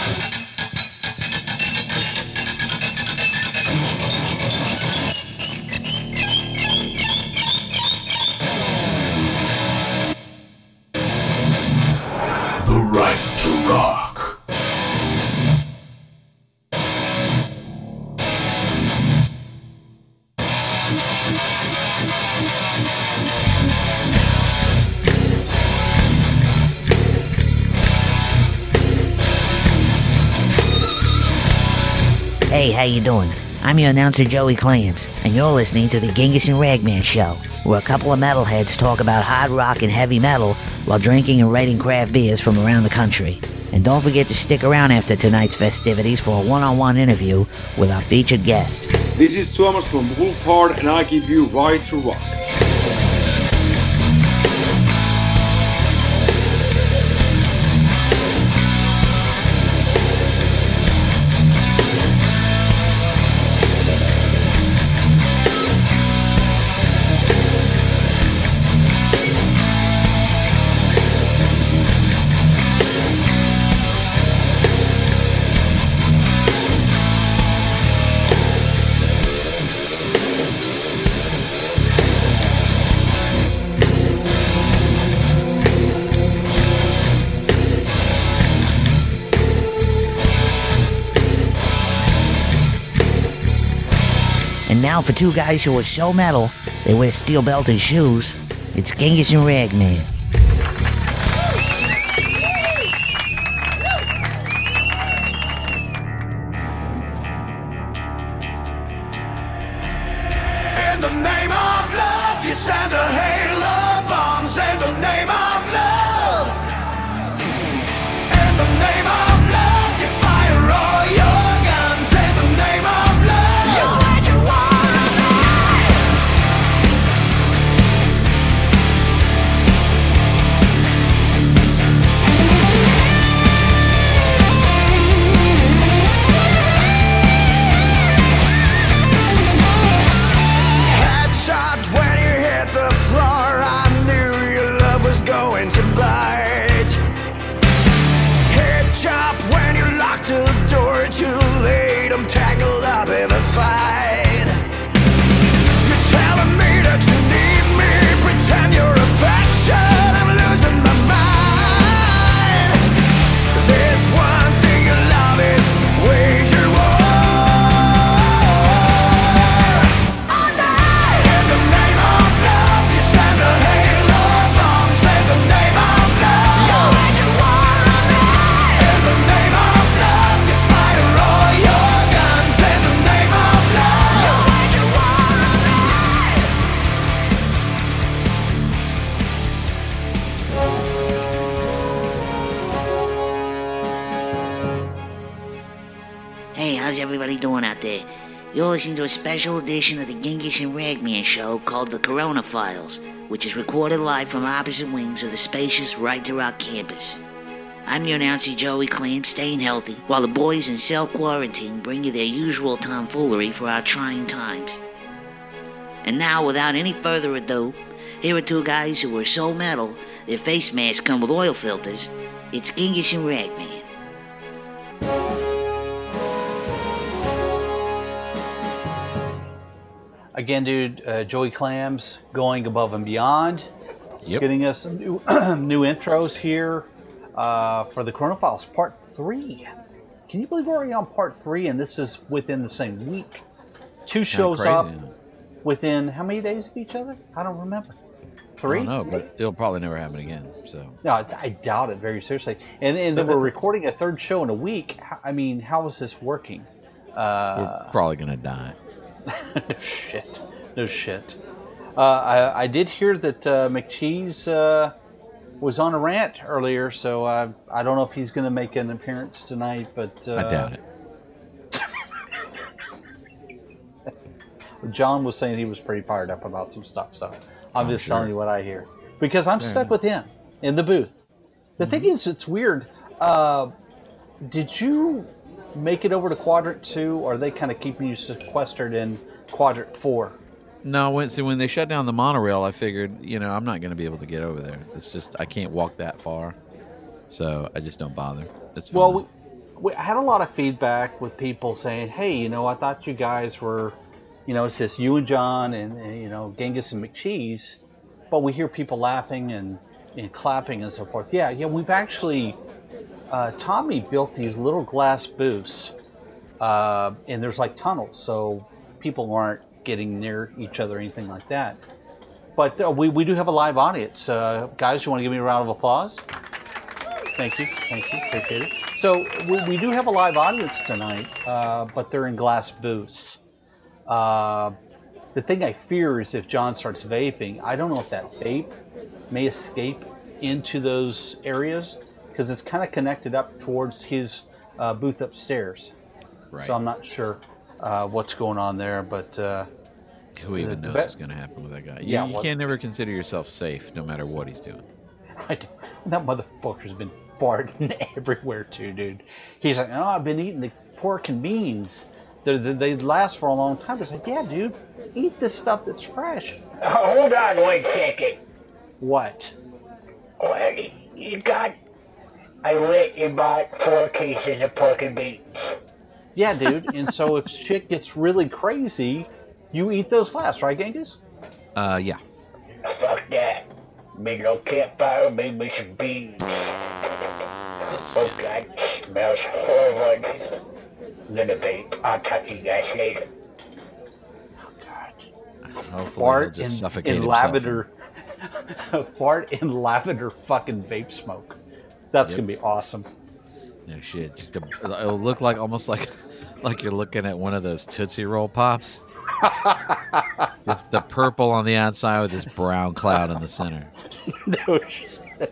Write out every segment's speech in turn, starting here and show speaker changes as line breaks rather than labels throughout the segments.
The right to rock.
Hey, how you doing? I'm your announcer Joey Clams, and you're listening to the Genghis and Ragman Show, where a couple of metalheads talk about hard rock and heavy metal while drinking and rating craft beers from around the country. And don't forget to stick around after tonight's festivities for a one-on-one interview with our featured guest.
This is Thomas from Wolfhard, and I give you Right to Rock.
And now for two guys who are so metal, they wear steel-belted shoes, it's Genghis and Ragman.
In the name of love, you send a hail of bombs. In the name of love. In the name of love, you fire all your guns. In the name of love, you wage a war on me. Headshot when you hit the floor. I knew your love was going to bite. Head chop when you locked the door. Too late, I'm tangled up in a fight. You're telling me that you need me. Pretend you're affection. I'm losing my mind. There's one thing you love is wage your war. In the name of love, you send a hail of bombs. In the name of love, you wage a war on me. In the name of love, you fire all your guns. In the name of love, you wage a war on me.
Hey, how's everybody doing out there? You're listening to a special edition of the Genghis and Ragman Show called The Corona Files, which is recorded live from opposite wings of the spacious Right to Rock campus. I'm your announcer Joey Clams, staying healthy, while the boys in self-quarantine bring you their usual tomfoolery for our trying times. And now, without any further ado, here are two guys who are so metal, their face masks come with oil filters. It's Genghis and Ragman.
Again, dude, Joey Clams going above and beyond, getting us some new, new intros here for the Corona Files Part 3. Can you believe we're already on Part 3 and this is within the same week? Two shows up within how many days of each other? I don't remember. 3?
I don't know, but it'll probably never happen again. So
No, I doubt it very seriously. And then we're recording a third show in a week. I mean, how is this working?
we're probably going to die.
Shit. No shit. I did hear that McCheese was on a rant earlier, so I don't know if he's going to make an appearance tonight, but...
I doubt it.
John was saying he was pretty fired up about some stuff, so I'm just telling you what I hear. Because I'm stuck with him in the booth. The thing is, it's weird. Did you make it over to Quadrant 2, or are they kind of keeping you sequestered in Quadrant 4?
No, when they shut down the monorail, I figured, I'm not going to be able to get over there. It's just, I can't walk that far. So I just don't bother. It's fine.
Well, I had a lot of feedback with people saying, "Hey, I thought you guys were, it's just you and John and Genghis and McCheese," but we hear people laughing and clapping and so forth. Yeah, we've actually Tommy built these little glass booths, and there's like tunnels, so people aren't getting near each other or anything like that. But we do have a live audience. Guys, you want to give me a round of applause? Thank you, appreciate it. So we do have a live audience tonight, but they're in glass booths. The thing I fear is if John starts vaping, I don't know if that vape may escape into those areas, because it's kind of connected up towards his booth upstairs.
Right.
So I'm not sure what's going on there, but
who even knows what's going to happen with that guy? You can't never consider yourself safe, no matter what he's doing.
That motherfucker's been farting everywhere too, dude. He's like, "Oh, I've been eating the pork and beans. They last for a long time." It's like, yeah, dude, eat the stuff that's fresh.
Hold on 1 second.
What?
Well, I let you bought 4 cases of pork and beans.
Yeah, dude. And so if shit gets really crazy, you eat those last, right, Genghis?
Yeah.
Fuck that. Make a little campfire, make me some beans. Oh God, smells horrible. Little babe, I'll talk to you guys later.
Oh God.
Hopefully
Fart
he'll just
in
suffocate himself.
lavender. Fart in lavender fucking vape smoke. That's gonna be awesome.
No shit. It'll look like almost like you're looking at one of those Tootsie Roll Pops. Just the purple on the outside with this brown cloud in the center.
No shit.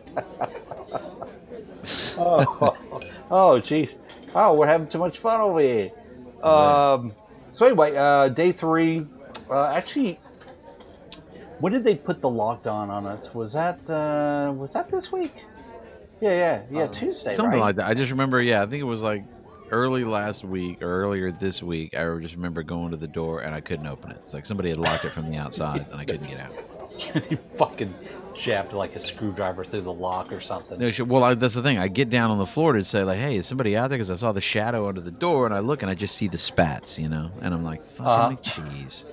Oh, jeez. Oh, we're having too much fun over here. So anyway, day 3. Actually, when did they put the lockdown on us? Was that this week? Yeah. Tuesday.
Something
right?
like that. I just remember. Yeah, I think it was like early last week or earlier this week. I just remember going to the door and I couldn't open it. It's like somebody had locked it from the outside and I couldn't get out.
You fucking jabbed like a screwdriver through the lock or something.
No shit. Well, that's the thing. I get down on the floor to say like, "Hey, is somebody out there?" Because I saw the shadow under the door, and I look and I just see the spats, and I'm like, "Fucking McCheese."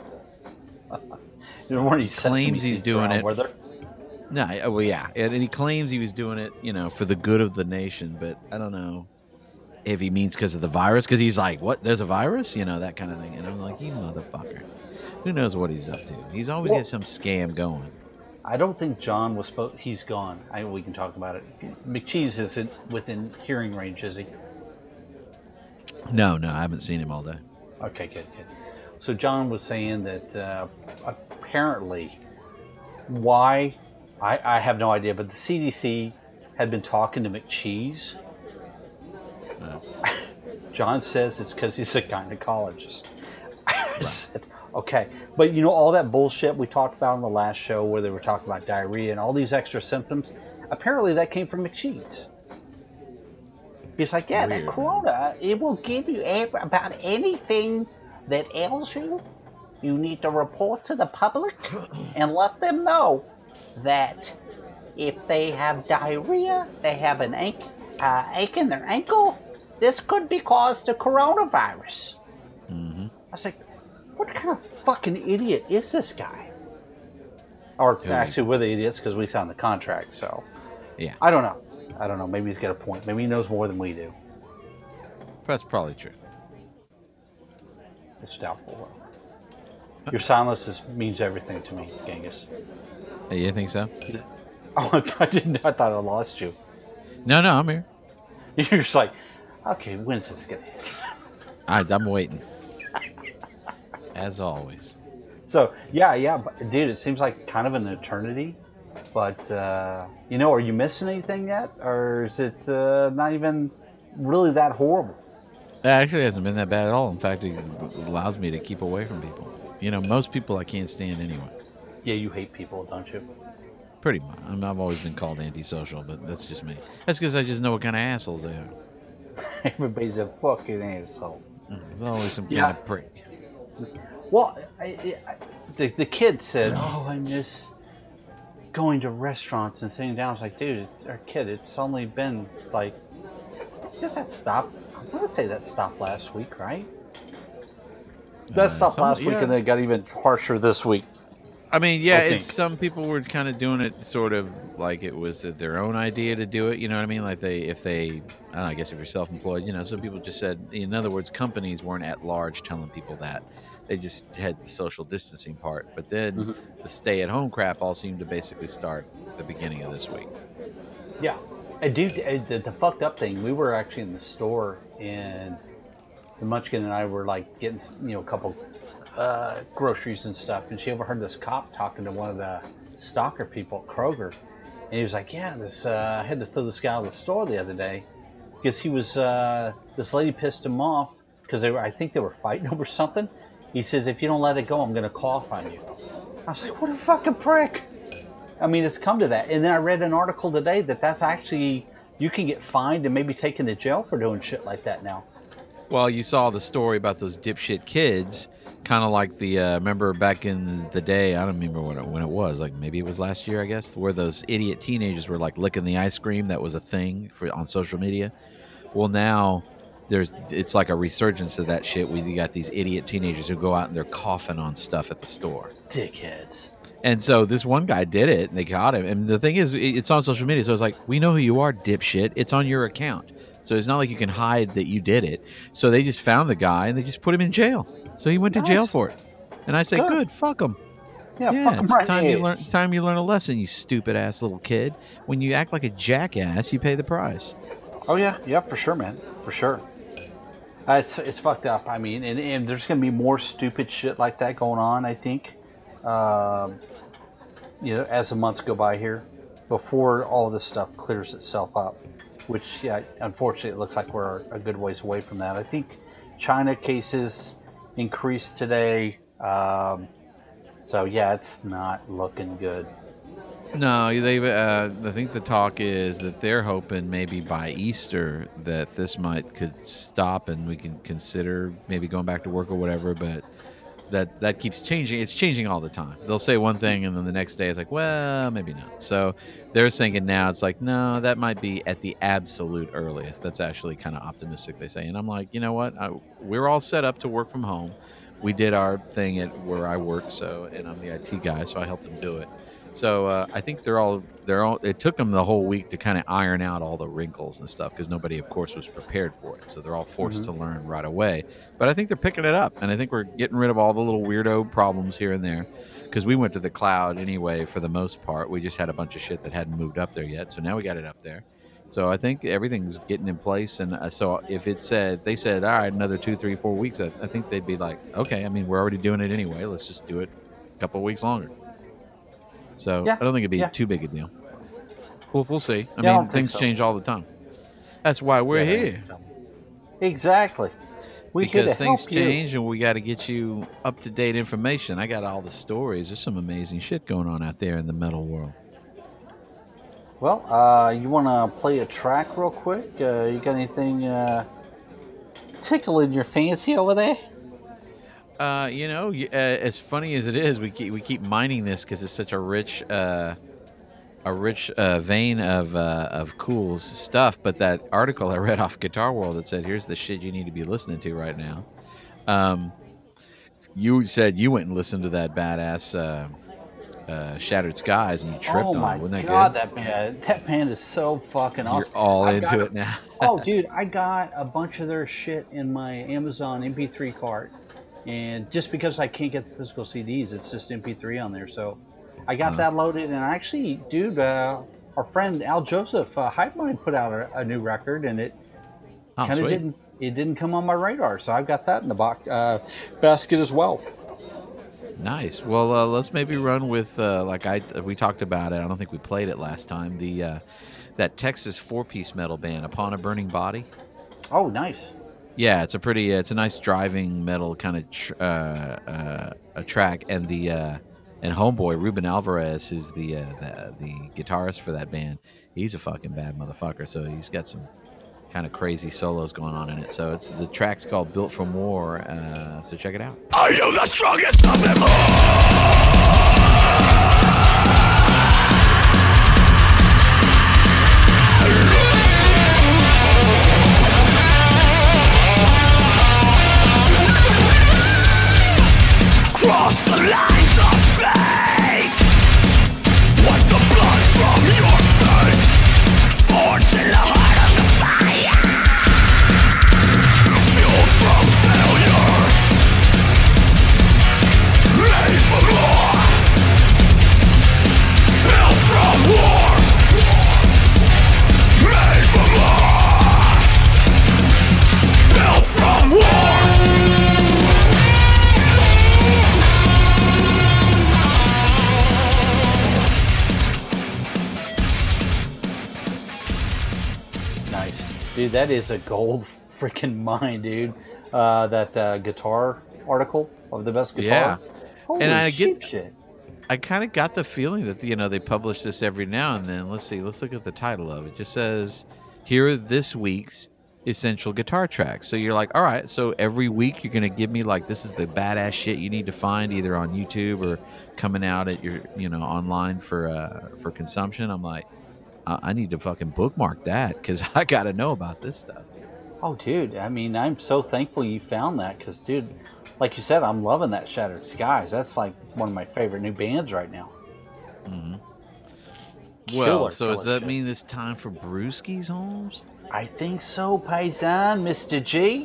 He
claims he's doing it.
Were there?
No, well, yeah, and he claims he was doing it, for the good of the nation. But I don't know if he means because of the virus. Because he's like, "What? There's a virus?" That kind of thing. And I'm like, "You motherfucker! Who knows what he's up to? He's always got some scam going."
I don't think John was supposed. He's gone. We can talk about it. McCheese isn't within hearing range, is he?
No, I haven't seen him all day.
Okay, good. So John was saying that apparently, why? I have no idea, but the CDC had been talking to McCheese. John says it's because he's a gynecologist. I said, okay, but all that bullshit we talked about on the last show where they were talking about diarrhea and all these extra symptoms, apparently that came from McCheese. He's like, yeah,
Weird.
that corona, it will give you about anything that ails you. You need to report to the public and let them know that if they have diarrhea, they have an ache in their ankle, this could be caused to coronavirus.
Mm-hmm.
I was like, what kind of fucking idiot is this guy? Or actually, we're the idiots because we signed the contract, so.
Yeah.
I don't know. Maybe he's got a point. Maybe he knows more than we do.
That's probably true.
It's doubtful. Your silence means everything to me, Genghis.
Hey, you think so?
Oh, I thought I lost you.
No, I'm here.
You're just like, okay, when's this gonna hit?
I'm waiting. As always.
So, yeah, but, dude, it seems like kind of an eternity. But, are you missing anything yet? Or is it not even really that horrible?
It actually hasn't been that bad at all. In fact, it allows me to keep away from people. Most people I can't stand anyway.
Yeah, you hate people, don't you?
Pretty much. I've always been called antisocial, but that's just me. That's because I just know what kind of assholes they are.
Everybody's a fucking asshole.
There's always some kind of prick.
Well, the kid said, "Oh, I miss going to restaurants and sitting down." I was like, "Dude, our kid, it's only been like guess that stopped. I want to say that stopped last week, right? That stopped last week, and then it got even harsher this week.
I mean, yeah, it's some people were kind of doing it sort of like it was their own idea to do it. You know what I mean? Like if they, I don't know, I guess if you're self-employed, you know, some people just said, in other words, companies weren't at large telling people that. They just had the social distancing part. But then the stay-at-home crap all seemed to basically start at the beginning of this week.
Yeah. Dude, the fucked up thing, we were actually in the store, and the Munchkin and I were like getting, a couple groceries and stuff, and she overheard this cop talking to one of the stalker people at Kroger, and he was like, yeah, I had to throw this guy out of the store the other day because he was this lady pissed him off because I think they were fighting over something. He says, if you don't let it go, I'm gonna cough on you. I was like, what a fucking prick. I mean, it's come to that. And then I read an article today that's actually, you can get fined and maybe taken to jail for doing shit like that now.
Well, you saw the story about those dipshit kids, kind of like the, remember back in the day, I don't remember when it was, like maybe it was last year, I guess, where those idiot teenagers were like licking the ice cream. That was a thing on social media. Well, now it's like a resurgence of that shit. You got these idiot teenagers who go out and they're coughing on stuff at the store.
Dickheads.
And so this one guy did it, and they caught him. And the thing is, it's on social media, so it's like, we know who you are, dipshit. It's on your account. So it's not like you can hide that you did it. So they just found the guy, and they just put him in jail. So he went to jail for it. And I say, good, fuck him.
Yeah, fuck him
it's
right
time you learn a lesson, you stupid-ass little kid. When you act like a jackass, you pay the price.
Oh, yeah, for sure, man. For sure. It's fucked up. I mean, and there's going to be more stupid shit like that going on, I think. As the months go by here, before all this stuff clears itself up, which, unfortunately, it looks like we're a good ways away from that. I think China cases increased today, so it's not looking good.
No, I think the talk is that they're hoping maybe by Easter that this could stop and we can consider maybe going back to work or whatever, but that keeps changing. It's changing all the time. They'll say one thing and then the next day it's like, well, maybe not. So they're thinking now it's like, no, that might be at the absolute earliest. That's actually kind of optimistic, they say. And I'm like, you know what? We're all set up to work from home. We did our thing at where I work, and I'm the IT guy, so I helped them do it. So I think they're all. It took them the whole week to kind of iron out all the wrinkles and stuff because nobody, of course, was prepared for it. So they're all forced to learn right away. But I think they're picking it up, and I think we're getting rid of all the little weirdo problems here and there because we went to the cloud anyway for the most part. We just had a bunch of shit that hadn't moved up there yet, so now we got it up there. So I think everything's getting in place, and so if they said, all right, another 2, 3, 4 weeks, I think they'd be like, okay, I mean, we're already doing it anyway. Let's just do it a couple of weeks longer. So I don't think it'd be too big a deal. Well, we'll see. I mean, things change all the time. That's why we're here.
Exactly.
Because things change and we got to get you up-to-date information. I got all the stories. There's some amazing shit going on out there in the metal world.
Well, you want to play a track real quick? You got anything tickling your fancy over there?
As funny as it is, we keep mining this because it's such a rich vein of cool stuff. But that article I read off Guitar World that said, "Here's the shit you need to be listening to right now." You said you went and listened to that badass Shattered Skies and you tripped on it. Wasn't that
God,
good?
that band is so fucking awesome.
You're all into it now.
Oh, dude, I got a bunch of their shit in my Amazon MP3 cart. And just because I can't get the physical CDs, it's just MP3 on there. So I got that loaded. And actually, dude, our friend Al Joseph, Hype Mind, put out a new record, and it kind of didn't come on my radar. So I've got that in the basket as well.
Nice. Well, let's maybe run with we talked about it. I don't think we played it last time. That Texas 4-piece metal band, Upon a Burning Body.
Oh, nice.
Yeah, it's a nice driving metal kind of a track, and and homeboy Ruben Alvarez, who's the guitarist for that band, he's a fucking bad motherfucker. So he's got some kind of crazy solos going on in it. So the track's called Built from War. So check it out.
Are you the strongest of them all?
nice. Dude, that is a gold freaking mine, dude. That guitar article of the best guitar.
Yeah.
Holy
And I
shit.
I kind of got the feeling that they publish this every now and then. Let's see. Let's look at the title of it. It just says, "Here are this week's essential guitar tracks." So you're like, all right. So every week you're gonna give me like, this is the badass shit you need to find either on YouTube or coming out at your online for consumption. I'm like, I need to fucking bookmark that because I got to know about this stuff.
Oh, dude. I mean, I'm so thankful you found that because, dude, like you said, I'm loving that Shattered Skies. That's like one of my favorite new bands right now.
Mm-hmm. Well, so does that mean it's time for Brewskis, Holmes?
I think so, Paisan, Mr. G.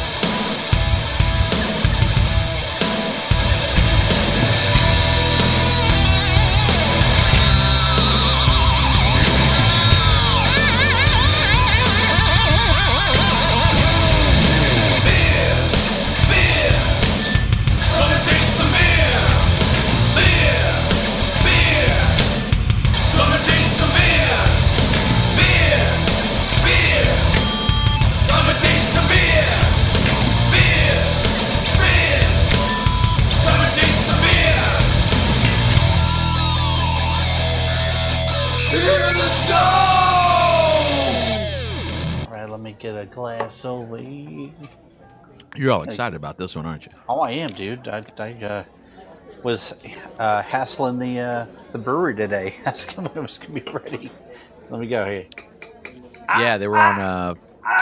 Get a glass over here.
You're all excited about this one, aren't you?
Oh, I am, dude. I was hassling the brewery today, asking when it was gonna be ready. Let me go here.
Yeah, they were on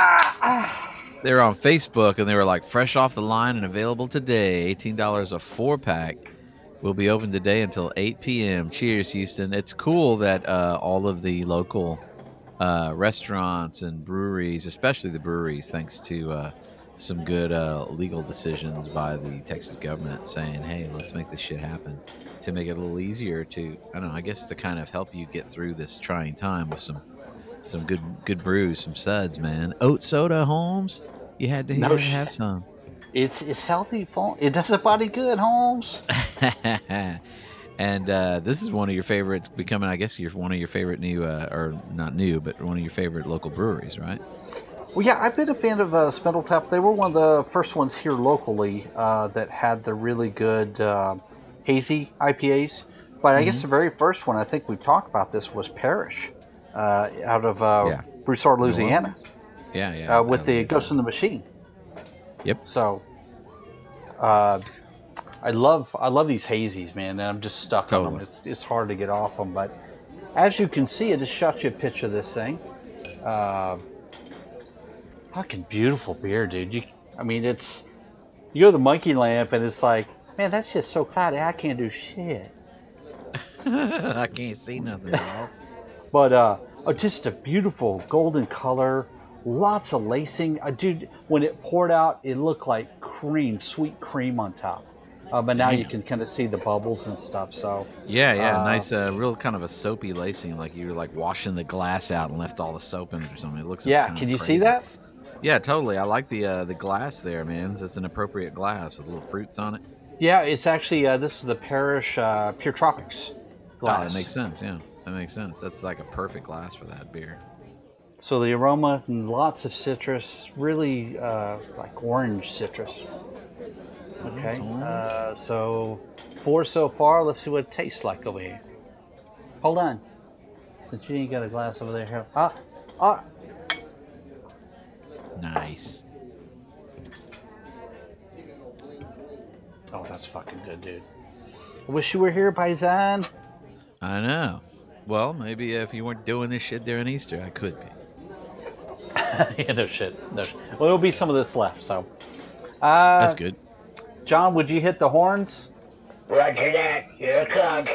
they were on Facebook, and they were like, fresh off the line and available today. $18 a 4-pack. Will be open today until 8 p.m. Cheers, Houston. It's cool that all of the local restaurants and breweries, especially the breweries, thanks to some good legal decisions by the Texas government saying, hey, let's make this shit happen to make it a little easier to, I don't know, I guess to kind of help you get through this trying time with some good brews, some suds, man. Oat soda, Holmes? You had to have some.
It's healthy, it does the body good, Holmes.
And this is one of your favorites, becoming, I guess, one of your favorite new, or not new, but one of your favorite local breweries, right?
Well, yeah, I've been a fan of Spindletap. They were one of the first ones here locally that had the really good hazy IPAs. But I guess the very first one, I think we talked about this, was Parrish out of Broussard, Louisiana.
Yeah.
With the Ghost in the Machine.
Yep.
So, I love these hazies, man, and I'm just stuck on them. It's hard to get off them, but as you can see, I just shot you a picture of this thing. Fucking beautiful beer, dude. You go to the Monkey Lamp, and it's like, man, that's just so cloudy. I can't do shit.
I can't see nothing else.
But just a beautiful golden color, lots of lacing. Dude, when it poured out, it looked like cream, sweet cream on top. But now you can kind of see the bubbles and stuff. So
nice, real kind of a soapy lacing, like you were like washing the glass out and left all the soap in it or something. It looks
can you see that?
Yeah, totally. I like the glass there, man. It's an appropriate glass with little fruits on it.
Yeah, it's actually this is the Parrish Pure Tropics glass.
Oh, that makes sense. Yeah, that makes sense. That's like a perfect glass for that beer.
So the aroma and lots of citrus, really like orange citrus. Okay, so 4 so far. Let's see what it tastes like over here. Hold on, since you ain't got a glass over there. Here.
Nice.
Oh, that's fucking good, dude. I wish you were here, Paisan.
I know. Well, maybe if you weren't doing this shit during Easter, I could be.
Yeah, no shit. Well, there'll be some of this left, so.
That's good.
John, would you hit the horns?
Roger that. Here it comes.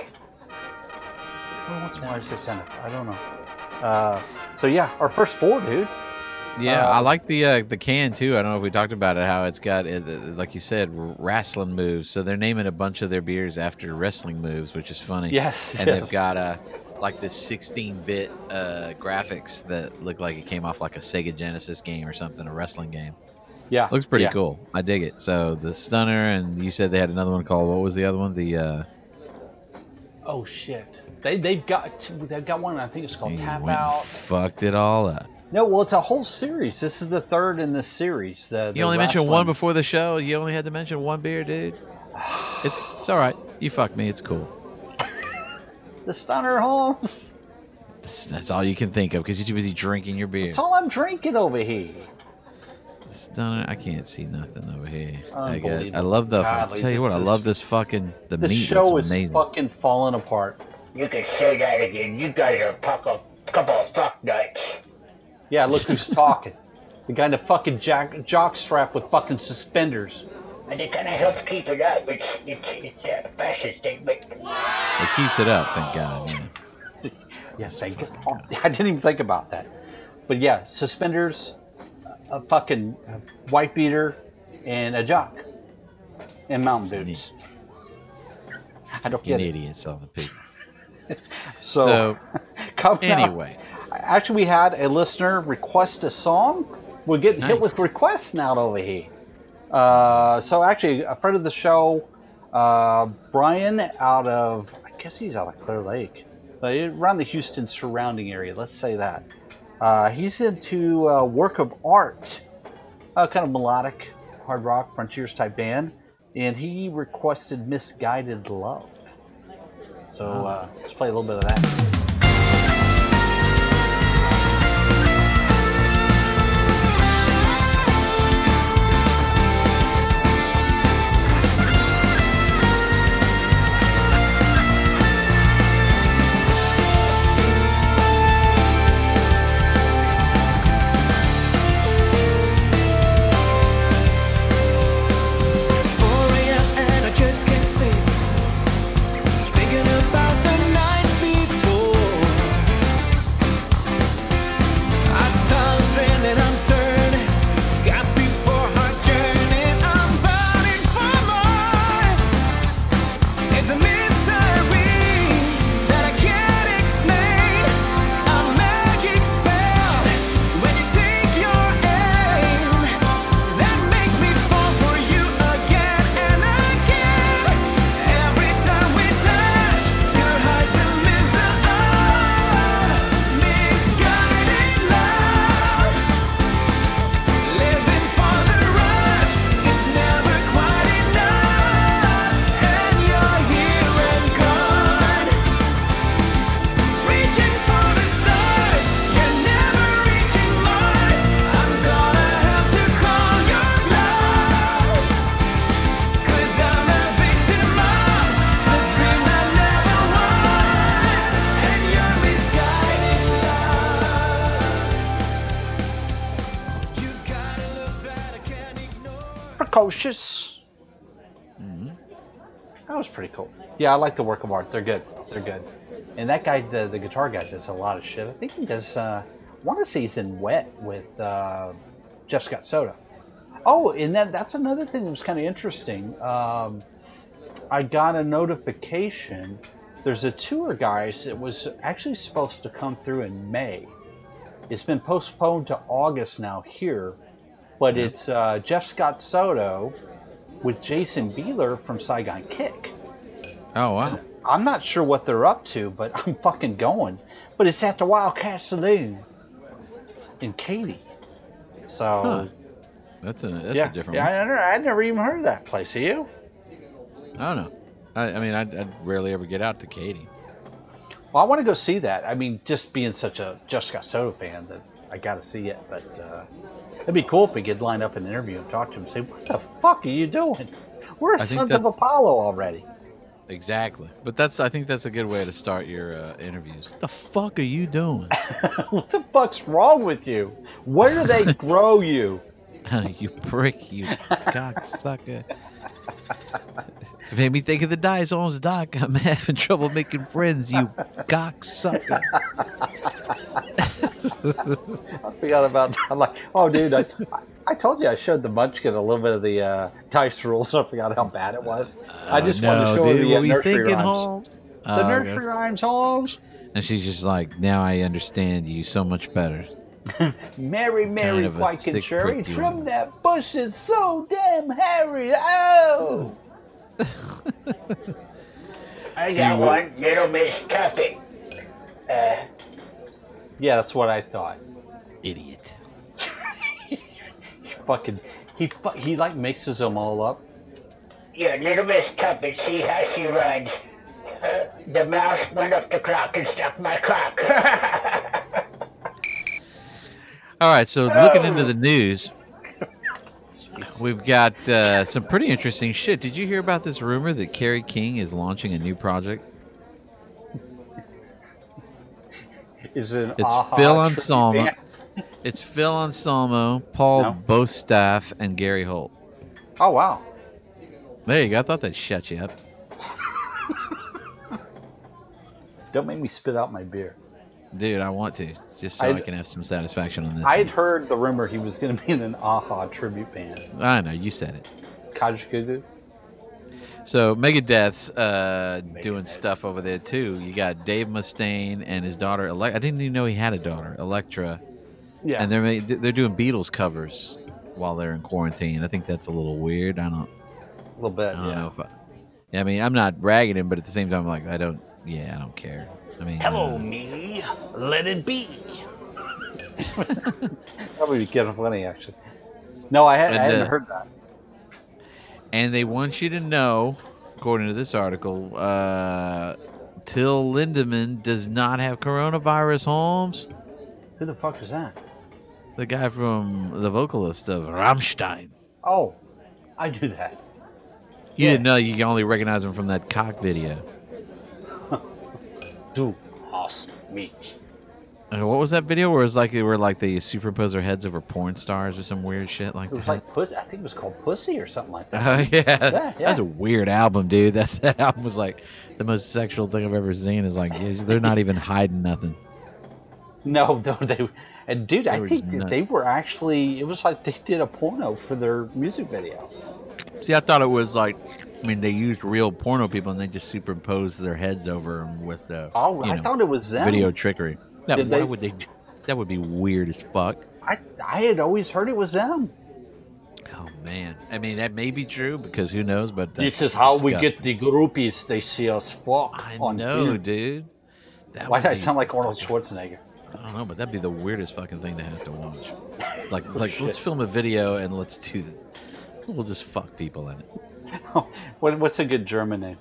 Why is this kind of? I don't know. So yeah, our first 4, dude.
Yeah, I like the can too. I don't know if we talked about it. How it's got, like you said, wrestling moves. So they're naming a bunch of their beers after wrestling moves, which is funny.
Yes.
And they've got like this 16-bit graphics that look like it came off like a Sega Genesis game or something, a wrestling game.
Yeah,
looks pretty cool. I dig it. So the Stunner, and you said they had another one called, what was the other one? The
oh shit, they've got one. I think it's called Tap Out.
Fucked it all up.
No, well, it's a whole series. This is the third in this series.
You only mentioned one before the show. You only had to mention one beer, dude. It's all right. You fucked me. It's cool.
The Stunner, Holmes.
That's all you can think of because you're too busy drinking your beer.
That's all I'm drinking over here.
Stunner, I can't see nothing over here. I
Unbelievable.
love the.
Godly,
I tell you what, I
this
love
is-
this fucking the
This
meat.
show
It's
is
amazing.
fucking falling apart.
You can say that again. You guys are a couple of fuck nuts.
Yeah, look who's talking. The guy in the fucking jock strap with fucking suspenders.
And it kind of helps keep it up. It's a fashion statement.
It keeps it up, thank God. Yeah.
Yes, I didn't even think about that. But yeah, suspenders, a fucking white beater, and a jock. And mountain boots. I don't
You
get it.
idiots, all the people.
So, coming up-
Anyway,
actually, we had a listener request a song. We're getting hit
Nice.
with requests now over here. So actually, a friend of the show, Brian, out of, I guess he's out of Clear Lake, around the Houston surrounding area. Let's say that. He's into work of art, kind of melodic, hard rock, frontiers type band, and he requested "Misguided Love." So let's play a little bit of that.
And I just can't sleep, thinking about the night before. I toss and then I'm turning, got these poor heart journeying. I'm burning for more. It's a mystery that I can't explain. A magic spell when you take your aim that makes me fall for you again and again. Every time we touch, your heart's a myth of misguided love. Living for the rush, it's never quite enough. And you're here and gone, reaching for the stars. You're never reaching Mars. I'm gonna have to call your bluff, 'cause I'm a victim of the dream that never was. And your misguided love. You got a look that I can't ignore.
Precocious. That was pretty cool. Yeah, I like the work of art. They're good. They're good. And that guy, the guitar guy, does a lot of shit. I think he does. I want to say he's in Wet with Jeff Scott Soto. Oh, and that's another thing that was kind of interesting. I got a notification. There's a tour, guys. It was actually supposed to come through in May. It's been postponed to August now here, but it's Jeff Scott Soto with Jason Bieler from Saigon Kick.
oh wow,
I'm not sure what they're up to, but I'm fucking going. But it's at the Wildcat Saloon in Katy. So,
Huh. that's a different
yeah,
one.
I'd never even heard of that place. Have you?
I don't know. I mean, I'd rarely ever get out to Katy.
Well, I want to go see that. I mean, just being such a Jeff Scott Soto fan, that I got to see it. But it'd be cool if we could line up an interview and talk to him and say, "What the fuck are you doing? We're
I think
Sons of
that's-
Apollo already."
Exactly, but I think that's a good way to start your interviews. What the fuck are you doing?
What the fuck's wrong with you? Where do they grow you?
You prick, you cocksucker. It made me think of the Die Zones, Doc. I'm having trouble making friends, you cocksucker.
I forgot about. I'm like, oh, dude, I told you I showed the Munchkin a little bit of the dice rules. I forgot how bad it was. I just wanted to show her
dude,
the
what were you
nursery
thinking,
rhymes.
Holmes?
The
Oh,
nursery
okay.
rhymes, Holmes.
And she's just like, now I understand you so much better.
Mary, Mary,
of a
Pike and
stick
Cherry,
prick you
trim
are.
that bush is so damn hairy. Oh!
I got one, Little Miss Tuffet.
Yeah, that's what I thought.
Idiot.
He like mixes them all up.
Yeah, little Miss Tuppence, see how she runs. The mouse went up the clock and stuck my cock.
All right, so looking into the news, we've got some pretty interesting shit. Did you hear about this rumor that Kerry King is launching a new project?
Is it?
It's Phil Anselmo. It's Phil Anselmo, Paul Bostaff, and Gary Holt.
Oh wow!
There you go. I thought that'd shut you up.
Don't make me spit out my beer.
Dude, I want to, just so I can have some satisfaction on this.
I'd heard the rumor he was going to be in an Aha tribute band.
I know, you said it.
Kajugugu.
So Megadeth's doing stuff over there too. You got Dave Mustaine and his daughter. I didn't even know he had a daughter, Electra.
Yeah.
And they're doing Beatles covers while they're in quarantine. I think that's a little weird. I don't.
A little bit.
I don't know if I mean, I'm not bragging him, but at the same time, I'm like, I don't care. I mean,
Hello, me. Let it be.
That would be kind of funny, actually. No, I hadn't heard that.
And they want you to know, according to this article, Till Lindemann does not have coronavirus, Holmes.
Who the fuck is that?
The guy the vocalist of Rammstein.
Oh, I do that.
You didn't know you can only recognize him from that cock video.
Du hast mich.
And what was that video where they superimpose their heads over porn stars or some weird shit like that?
It was like Pussy. I think it was called Pussy or something like that.
Oh yeah. That's a weird album, dude. That album was like the most sexual thing I've ever seen. Is like they're not even hiding nothing.
No, they. And dude, I think they were actually. It was like they did a porno for their music video.
See, I thought it was like, I mean, they used real porno people and they just superimposed their heads over them with
I thought it was them.
Video trickery. No, why would they? That would be weird as fuck.
I had always heard it was them.
Oh man, I mean that may be true because who knows? But
this is how we get the groupies. They see us fuck.
I know, dude.
Why did I sound like Arnold Schwarzenegger?
I don't know, but that'd be the weirdest fucking thing to have to watch. Like let's film a video and let's do this. We'll just fuck people in it.
What's a good German name?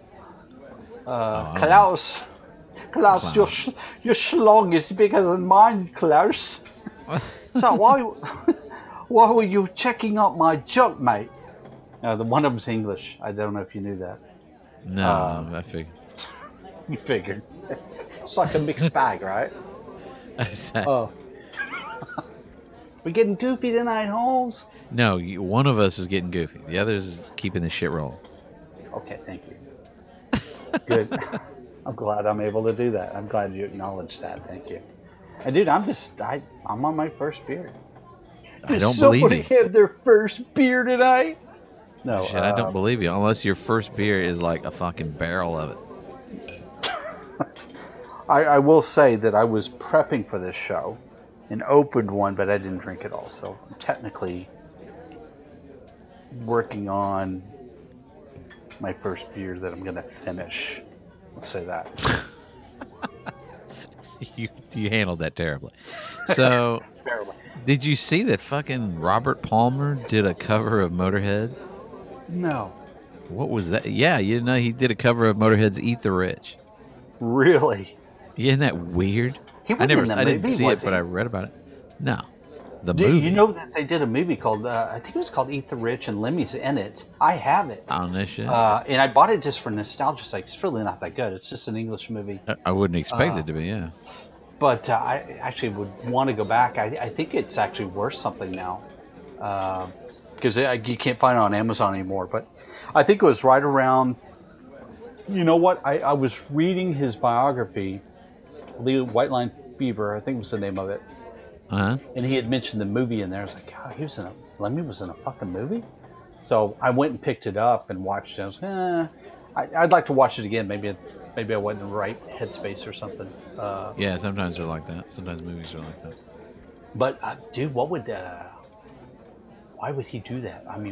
Klaus. Klaus, your schlong is bigger than mine, Klaus. So why were you checking out my junk, mate? The one of them's English. I don't know if you knew that.
No, I figured.
You figured. It's like a mixed bag, right? Oh. We're getting goofy tonight, Holmes.
No, one of us is getting goofy. The other is keeping the shit rolling.
Okay, thank you. Good. I'm glad I'm able to do that. I'm glad you acknowledged that. Thank you. And dude, I'm on my first beer.
I don't believe you.
Did somebody have their first beer tonight? No.
Shit, I don't believe you. Unless your first beer is like a fucking barrel of it.
I will say that I was prepping for this show and opened one, but I didn't drink it all. So I'm technically working on my first beer that I'm going to finish. Let's say that.
You handled that terribly. So, did you see that fucking Robert Palmer did a cover of Motorhead?
No.
What was that? Yeah, you didn't know he did a cover of Motorhead's "Eat the Rich."
Really?
Isn't that weird? I didn't see it, but I read about it. No, the movie.
You know that they did a movie called I think it was called "Eat the Rich" and Lemmy's in it. I have it.
On this shit.
And I bought it just for nostalgia's sake. It's really not that good. It's just an English movie.
I wouldn't expect it to be, yeah.
But I actually would want to go back. I think it's actually worth something now, because you can't find it on Amazon anymore. But I think it was right around. You know what? I was reading his biography, The White Line Fever, I think was the name of it.
Uh-huh.
And he had mentioned the movie in there. I was like, God, Lemmy was in a fucking movie? So I went and picked it up and watched it. I was like, I'd like to watch it again. Maybe I wasn't in the right headspace or something.
Yeah, sometimes they're like that. Sometimes movies are like that.
But, dude, why would he do that? I mean,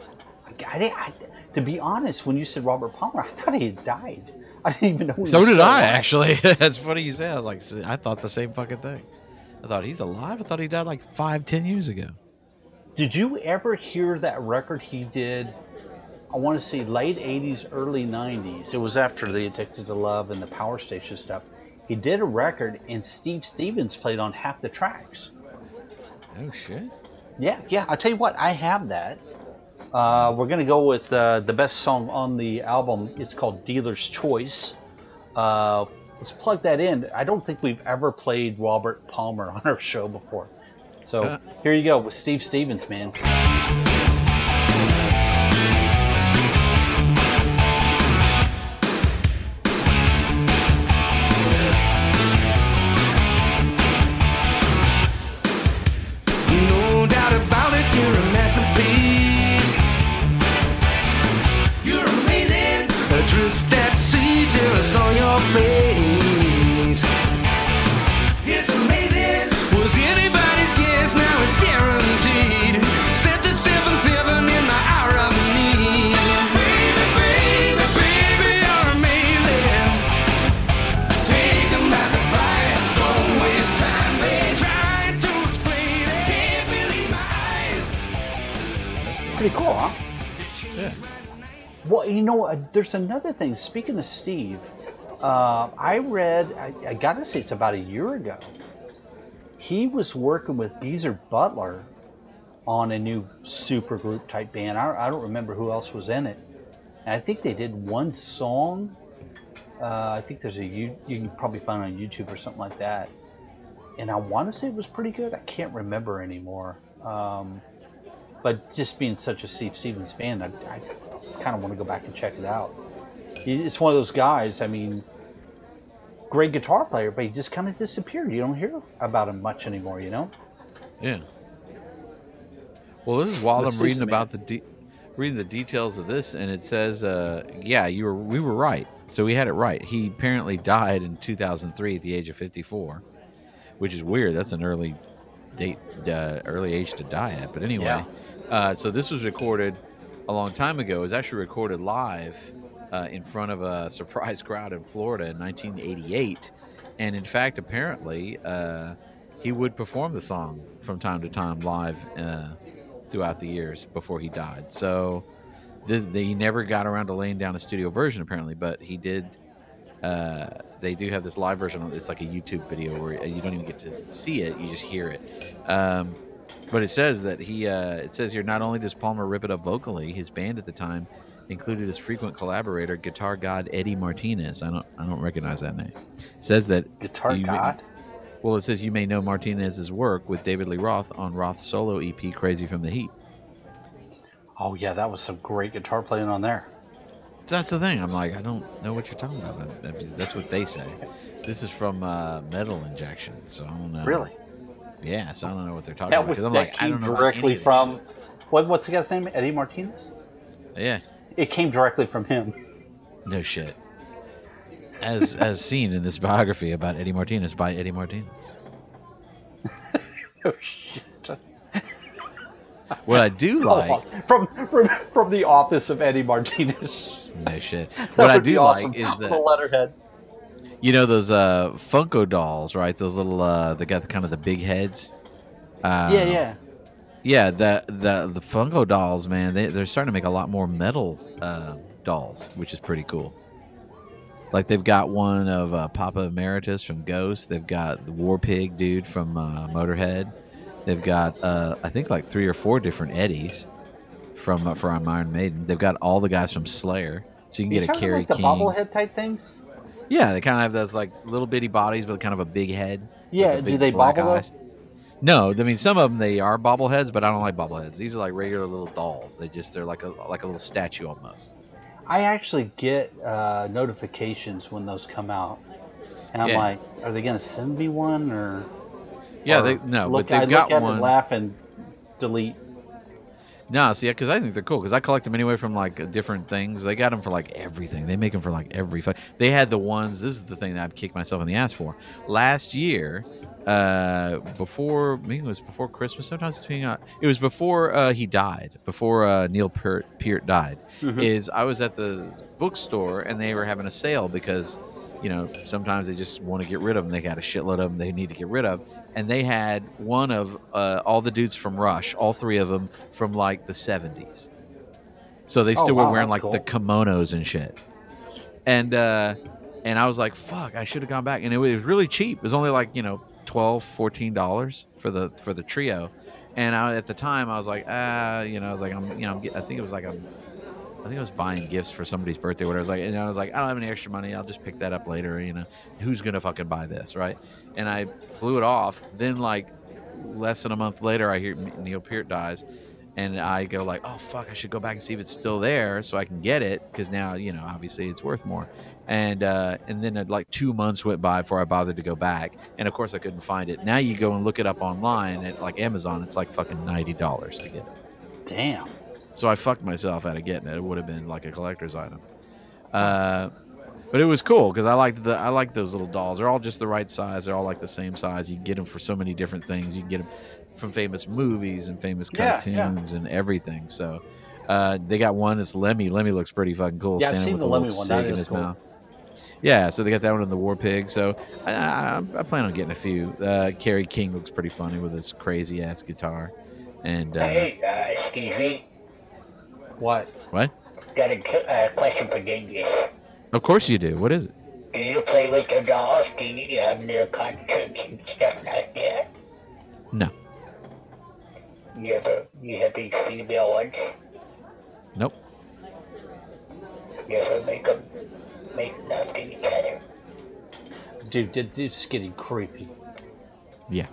to be honest, when you said Robert Palmer, I thought he had died. I didn't even know.
So did I, actually. That's funny you say. I was like, I thought the same fucking thing. I I thought he's alive. I thought he died like 5-10 years ago.
Did you ever hear that record he did? I want to say late 80s, early 90s. It was after the Addicted to Love and the Power Station stuff. He did a record, and Steve Stevens played on half the tracks.
Oh, shit.
Yeah. I'll tell you what, I have that. We're going to go with the best song on the album. It's called Dealer's Choice. Let's plug that in. I don't think we've ever played Robert Palmer on our show before. So here you go with Steve Stevens, man.
No doubt about it, you're a masterpiece. You're amazing. A drift that sea jealous on your face. It's amazing. Was anybody's guess, now it's guaranteed. Set the seventh heaven in the hour of need. Baby, baby, baby, you're amazing. Take 'em by surprise. Don't waste time, babe. Trying to explain it. Can't believe my eyes.
Pretty cool, huh?
Yeah.
Well, you know, there's another thing. Speaking of Steve, I read, I gotta say it's about a year ago, he was working with Geezer Butler on a new supergroup type band. I don't remember who else was in it. And I think they did one song. I think there's you can probably find it on YouTube or something like that. And I want to say it was pretty good. I can't remember anymore. But just being such a Steve Stevens fan, I kind of want to go back and check it out. It's one of those guys, I mean, great guitar player, but he just kind of disappeared. You don't hear about him much anymore, you know?
Yeah. Well, this is while
The
I'm reading
Six
about reading the details of this, and it says, we were right. So we had it right. He apparently died in 2003 at the age of 54, which is weird. That's an early age to die at. But anyway, so this was recorded a long time ago. It was actually recorded live in front of a surprise crowd in Florida in 1988. And in fact, apparently, he would perform the song from time to time live throughout the years before he died. So he never got around to laying down a studio version, apparently, but he did. They do have this live version. It's like a YouTube video where you don't even get to see it; you just hear it. But it says that it says here, not only does Palmer rip it up vocally, his band at the time included his frequent collaborator, guitar god Eddie Martinez. I don't recognize that name. It says that
Guitar god.
Well, it says you may know Martinez's work with David Lee Roth on Roth's solo EP, Crazy from the Heat.
Oh yeah, that was some great guitar playing on there.
That's the thing. I'm like, I don't know what you're talking about. That's what they say. This is from Metal Injection, so I don't know.
Really?
Yeah, so I don't know what they're talking
That
about.
was
'cause I'm
that
like, I
came
don't know
directly
any of this
from what's the guy's name? Eddie Martinez?
shit. Yeah,
It came directly from him.
no shit. As seen in this biography about Eddie Martinez by Eddie Martinez.
Oh shit.
What I do like,
from the office of Eddie Martinez.
no shit.
That
What I
would be
do
awesome.
like is
The
that,
letterhead.
you know, those Funko dolls, right? Those little they got kind of the big heads.
Yeah.
Yeah, the Funko dolls, man, they're starting to make a lot more metal dolls, which is pretty cool. Like they've got one of Papa Emeritus from Ghost. They've got the War Pig dude from Motorhead. They've got I think like 3 or 4 different Eddies from Iron Maiden. They've got all the guys from Slayer, so you can get a Kerry
like the
King.
bobblehead type things.
Yeah, they kind of have those like little bitty bodies with kind of a big head.
Yeah,
with the
do
big
they
black
bobble
eyes. No, I mean some of them they are bobbleheads, but I don't like bobbleheads. These are like regular little dolls. They're like a little statue almost.
I actually get notifications when those come out, and I'm
Yeah.
like, are they going to send me one or?
Yeah,
or
but they've
I
got
look at
one.
it, laugh, and delete.
No, see, because I think they're cool. Because I collect them anyway from like different things. They got them for like everything. They make them for like every. They had the ones. This is the thing that I've kicked myself in the ass for. Last year, maybe it was before Christmas. Sometimes between. It was before he died. Before Neil Peart died.
Mhm.
Is I was at the bookstore and they were having a sale because sometimes they just want to get rid of them. They got a shitload of them they need to get rid of. And they had one of all the dudes from Rush, all three of them from like the 70s. So they still were wearing like the kimonos and shit. And I was like, fuck, I should have gone back. And it was really cheap. It was only like, $12, $14 for the trio. And at the time I was like, I think it was buying gifts for somebody's birthday or whatever. I was like, I don't have any extra money. I'll just pick that up later. Who's going to fucking buy this, right? And I blew it off. Then like less than a month later, I hear Neil Peart dies. And I go like, oh, fuck, I should go back and see if it's still there so I can get it. Because now, obviously it's worth more. And then like 2 months went by before I bothered to go back. And, of course, I couldn't find it. Now you go and look it up online at like Amazon. It's like fucking $90 to get it.
Damn.
So I fucked myself out of getting it. It would have been like a collector's item. But it was cool because I like those little dolls. They're all just the right size. They're all like the same size. You can get them for so many different things. You can get them from famous movies and famous cartoons and everything. So they got one. It's Lemmy. Lemmy looks pretty fucking cool.
Yeah, I've seen the Lemmy one. That is cool.
Mouth. Yeah, so they got that one in the War Pig. So I plan on getting a few. Kerry King looks pretty funny with his crazy ass guitar. And
hey, excuse me.
What?
What?
Got a question for Genghis.
Of course you do. What is it?
Do you play with the dolls? Do you have their concerts and stuff like that?
No.
You have these female ones?
Nope.
You ever make love to each other?
Dude, it's getting creepy.
Yeah.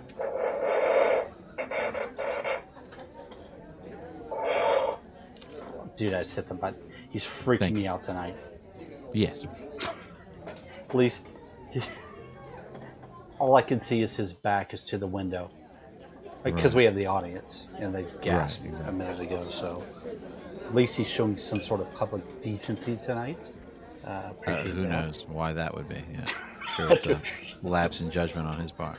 Dude, I just hit the button. He's freaking me out tonight.
Yes.
At least, all I can see is his back is to the window. Because we have the audience, and they gasped a minute ago, so at least he's showing some sort of public decency tonight.
Who knows why that would be? Yeah, sure, it's a lapse in judgment on his part.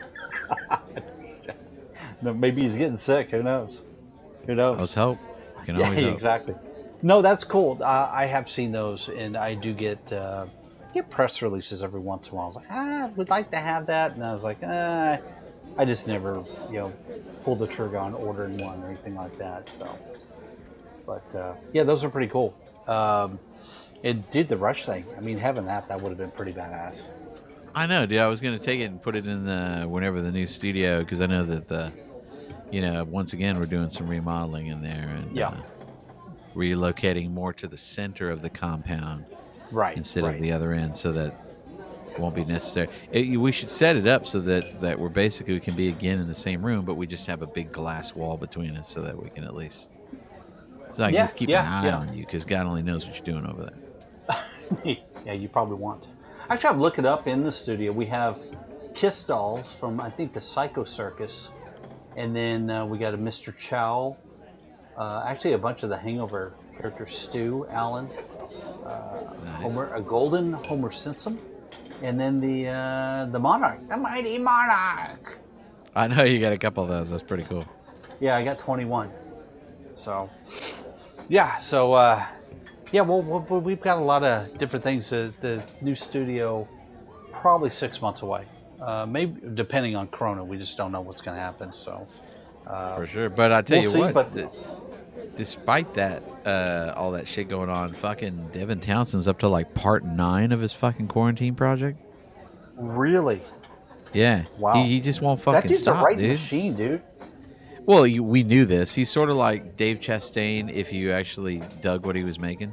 No, maybe he's getting sick. Who knows? Who knows?
Let's hope. You can always hope.
Exactly. No, that's cool. I have seen those, and I do get press releases every once in a while. I was like, I would like to have that, and I was like, I just never, pulled the trigger on ordering one or anything like that. So, but yeah, those are pretty cool. And dude, the Rush thing. I mean, having that would have been pretty badass.
I know, dude. I was gonna take it and put it in whenever the new studio, because I know that once again we're doing some remodeling in there and relocating more to the center of the compound, instead of the other end, so that it won't be necessary. We should set it up so that we're basically can be again in the same room, but we just have a big glass wall between us so that we can at least I can just keep an eye on you, because God only knows what you're doing over there.
Yeah, you probably want. Actually, I've looked it up in the studio. We have Kiss dolls from, I think, the Psycho Circus. And then we got a Mr. Chow. Actually, a bunch of the Hangover characters. Stu, Allen,
nice.
Homer, a golden Homer Simpson. And then the Monarch. The Mighty Monarch.
I know you got a couple of those. That's pretty cool.
Yeah, I got 21. So, yeah. So, well, we've got a lot of different things. The new studio, probably 6 months away. Maybe depending on Corona, we just don't know what's going to happen. So,
for sure. But I tell you
see,
what,
but
despite that, all that shit going on, fucking Devin Townsend's up to like part 9 of his fucking quarantine project.
Really?
Yeah.
Wow.
He just won't fucking stop,
the right
dude.
machine, dude.
Well, we knew this. He's sort of like Dave Chastain if you actually dug what he was making.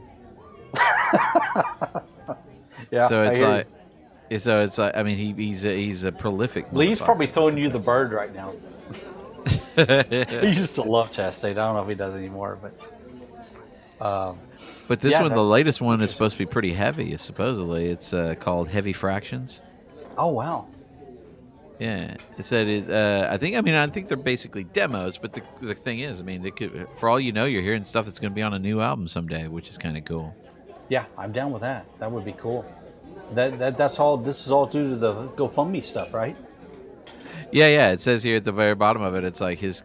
Yeah.
So it's like, I mean, he's a prolific.
Lee's probably throwing you the bird right now. He used to love Chastain. I don't know if he does anymore, but.
But this one, the latest one, is supposed to be pretty heavy. Supposedly, it's called Heavy Fractions.
Oh wow.
Yeah, it said I think they're basically demos, but the thing is, I mean, it could, for all you know, you're hearing stuff that's going to be on a new album someday, which is kind of cool.
Yeah, I'm down with that. That would be cool. That's all. This is all due to the GoFundMe stuff, right?
Yeah. It says here at the very bottom of it, it's like his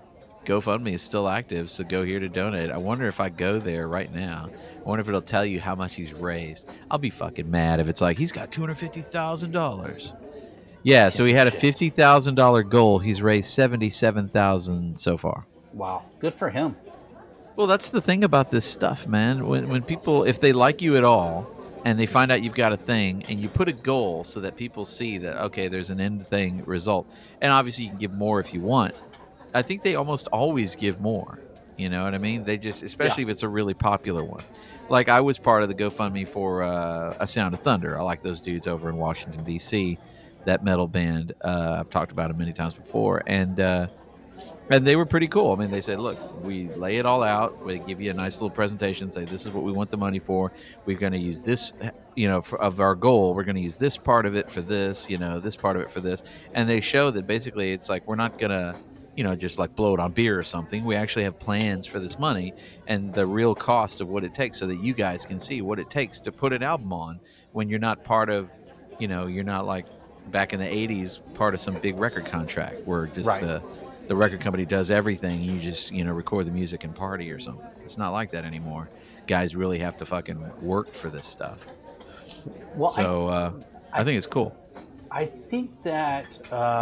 GoFundMe is still active, so go here to donate. I wonder if I go there right now. I wonder if it'll tell you how much he's raised. I'll be fucking mad if it's like he's got $250,000. Yeah, so he had a $50,000 goal. He's raised $77,000 so far.
Wow, good for him.
Well, that's the thing about this stuff, man. When people, if they like you at all, and they find out you've got a thing, and you put a goal so that people see that, okay, there's an end thing result, and obviously you can give more if you want. I think they almost always give more. You know what I mean? They just, especially if it's a really popular one. Like I was part of the GoFundMe for A Sound of Thunder. I like those dudes over in Washington, D.C., that metal band. I've talked about them many times before. And they were pretty cool. I mean, they said, look, we lay it all out. We give you a nice little presentation, say this is what we want the money for. We're going to use this, of our goal. We're going to use this part of it for this, this part of it for this. And they show that basically it's like we're not going to, just like blow it on beer or something. We actually have plans for this money and the real cost of what it takes so that you guys can see what it takes to put an album on when you're not part of, you're not like back in the 80s part of some big record contract where just the record company does everything. You just, record the music and party or something. It's not like that anymore. Guys really have to fucking work for this stuff. Well, so I think it's cool.
I think that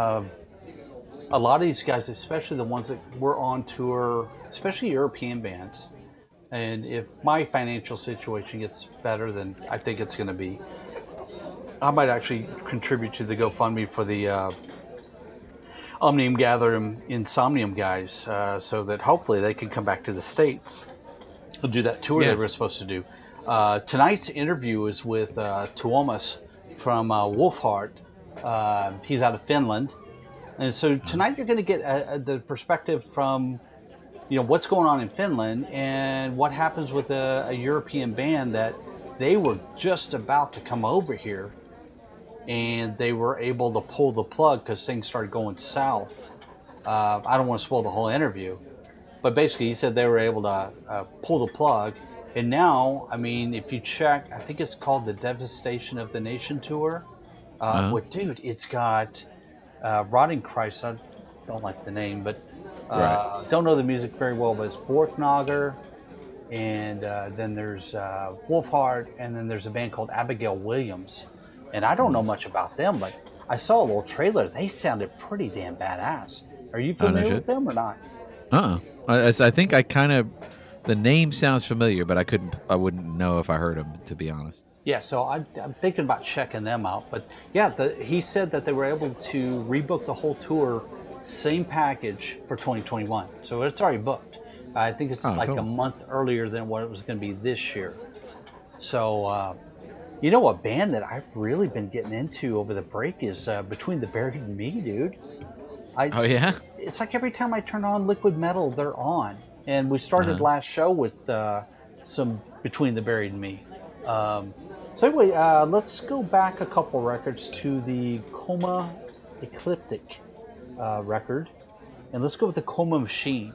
a lot of these guys, especially the ones that were on tour, especially European bands, and if my financial situation gets better than I think it's going to be, I might actually contribute to the GoFundMe for the Omnium Gatherum Insomnium guys, so that hopefully they can come back to the States and do that tour they were supposed to do. Tonight's interview is with Tuomas from Wolfheart. He's out of Finland. And so tonight you're going to get the perspective from, what's going on in Finland and what happens with a European band that they were just about to come over here and they were able to pull the plug because things started going south. I don't want to spoil the whole interview, but basically he said they were able to pull the plug. And now, I mean, if you check, I think it's called the Devastation of the Nation Tour. Dude, it's got... Rotting Christ, I don't like the name, but don't know the music very well, but it's Borknagar, and then there's Wolfheart, and then there's a band called Abigail Williams. And I don't know much about them, but I saw a little trailer. They sounded pretty damn badass. Are you familiar with them or not?
I think I kind of, the name sounds familiar, but I wouldn't know if I heard them, to be honest.
Yeah, so I'm thinking about checking them out. But yeah, he said that they were able to rebook the whole tour, same package for 2021. So it's already booked. I think it's cool. A month earlier than what it was going to be this year. So, a band that I've really been getting into over the break is Between the Buried and Me, dude.
Oh, yeah?
It's like every time I turn on Liquid Metal, they're on. And we started last show with some Between the Buried and Me. So anyway, let's go back a couple records to the Coma Ecliptic record, and let's go with the Coma Machine.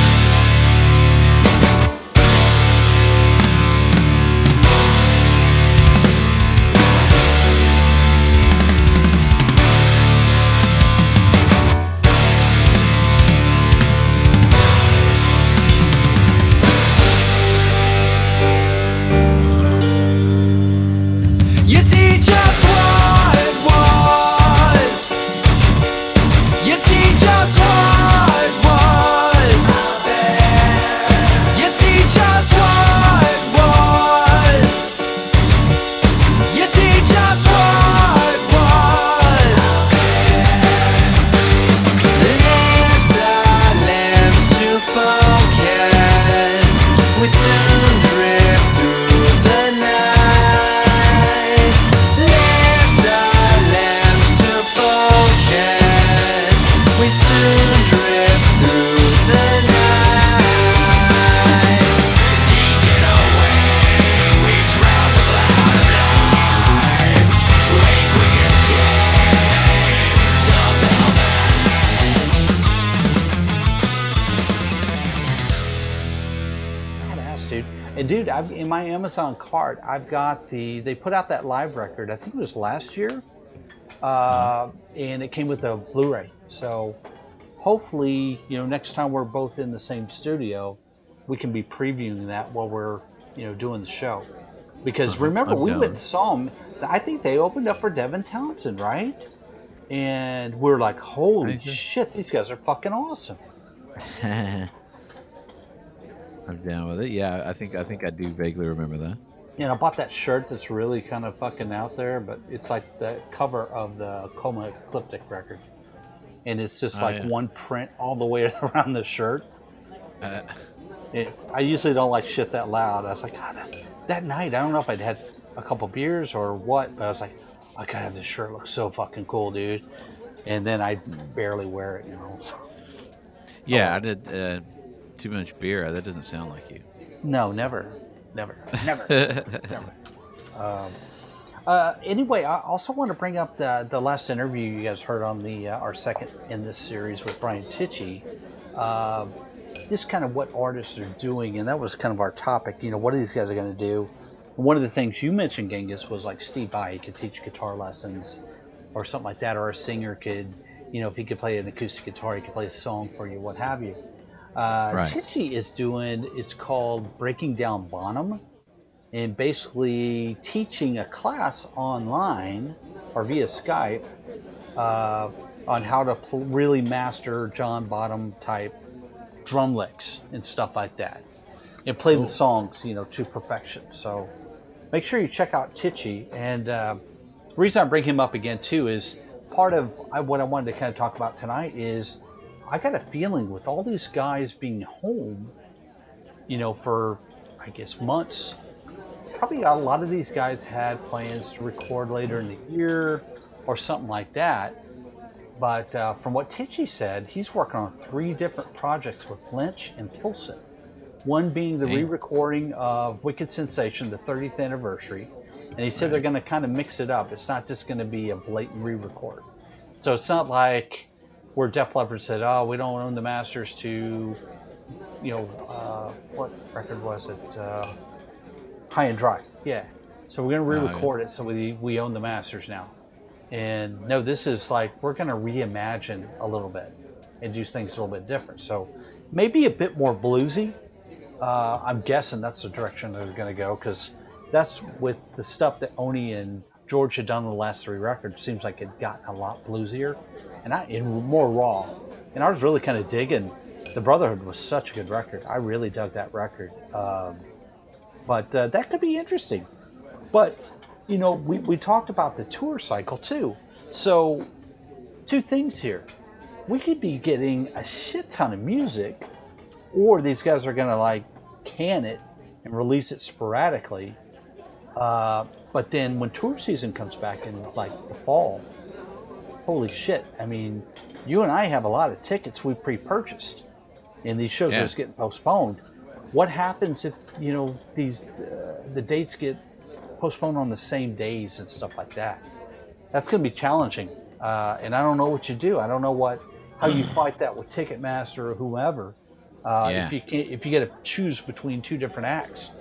Dude, in my Amazon cart, I've got they put out that live record, I think it was last year, and it came with a Blu-ray. So hopefully, next time we're both in the same studio, we can be previewing that while we're, doing the show. Because remember, we went and saw them. I think they opened up for Devin Townsend, right? And we're like, holy shit, these guys are fucking awesome.
I'm down with it. Yeah, I think I do vaguely remember that.
I bought that shirt that's really kind of fucking out there, but it's like the cover of the Coma Ecliptic record. And it's just one print all the way around the shirt. I usually don't like shit that loud. I was like, God, that night, I don't know if I'd had a couple beers or what, but I was like, I gotta have this shirt. Looks so fucking cool, dude. And then I barely wear it,
Yeah, I did too much beer. That doesn't sound like you.
No, never. Anyway, I also want to bring up the last interview you guys heard on our second in this series with Brian Tichy. Just kind of what artists are doing, and that was kind of our topic. What are these guys are going to do? And one of the things you mentioned, Genghis, was like Steve Vai could teach guitar lessons or something like that, or a singer could, if he could play an acoustic guitar, he could play a song for you, what have you. Tichy is doing, it's called Breaking Down Bonham, and basically teaching a class online or via Skype on how to really master John Bonham type drum licks and stuff like that, and play the songs, to perfection. So make sure you check out Tichy. And the reason I bring him up again too is part of what I wanted to kind of talk about tonight is I got a feeling with all these guys being home, for I guess months, probably a lot of these guys had plans to record later in the year or something like that. But from what Tichy said, he's working on 3 different projects with Lynch and Pilson. One being the re-recording of Wicked Sensation, the 30th anniversary. And he said they're going to kind of mix it up. It's not just going to be a blatant re-record. So it's not like where Def Leppard said, oh, we don't own the masters to, what record was it? High and Dry. Yeah. So we're going to re-record it so we own the masters now. And no, this is like, we're going to reimagine a little bit and do things a little bit different. So maybe a bit more bluesy. I'm guessing that's the direction they're going to go, because that's with the stuff that Oni and George had done in the last 3 records. Seems like it got a lot bluesier and more raw. And I was really kind of digging. The Brotherhood was such a good record. I really dug that record. But that could be interesting. But we talked about the tour cycle too. So 2 things here. We could be getting a shit ton of music, or these guys are going to like can it and release it sporadically. But then when tour season comes back in like the fall, holy shit. I mean, you and I have a lot of tickets we pre-purchased, and these shows are just getting postponed. What happens if, these the dates get postponed on the same days and stuff like that? That's going to be challenging, and I don't know what you do. I don't know how you fight that with Ticketmaster or whoever. If you get to choose between 2 different acts.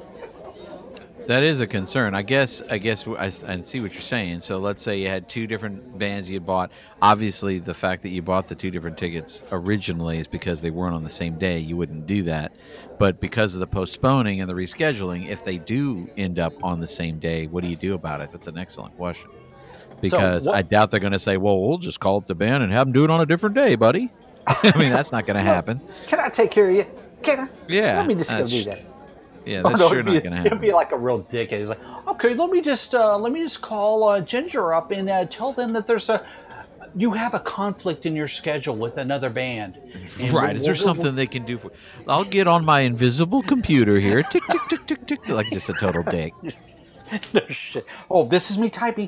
That is a concern. I guess I see what you're saying. So let's say you had 2 different bands you had bought. Obviously, the fact that you bought the 2 different tickets originally is because they weren't on the same day. You wouldn't do that. But because of the postponing and the rescheduling, if they do end up on the same day, what do you do about it? That's an excellent question. Because I doubt they're going to say, well, we'll just call up the band and have them do it on a different day, buddy. I mean, that's not going to happen.
Can I take care of you? Can I?
Yeah.
Let me just go do that.
Yeah, that's sure not going to happen.
It'd be like a real dickhead. He's like, okay, let me just call Ginger up and tell them that you have a conflict in your schedule with another band.
Right? Is there something they can do for? I'll get on my invisible computer here. Tick tick tick tick tick. Like just a total dick.
No shit. Oh, this is me typing.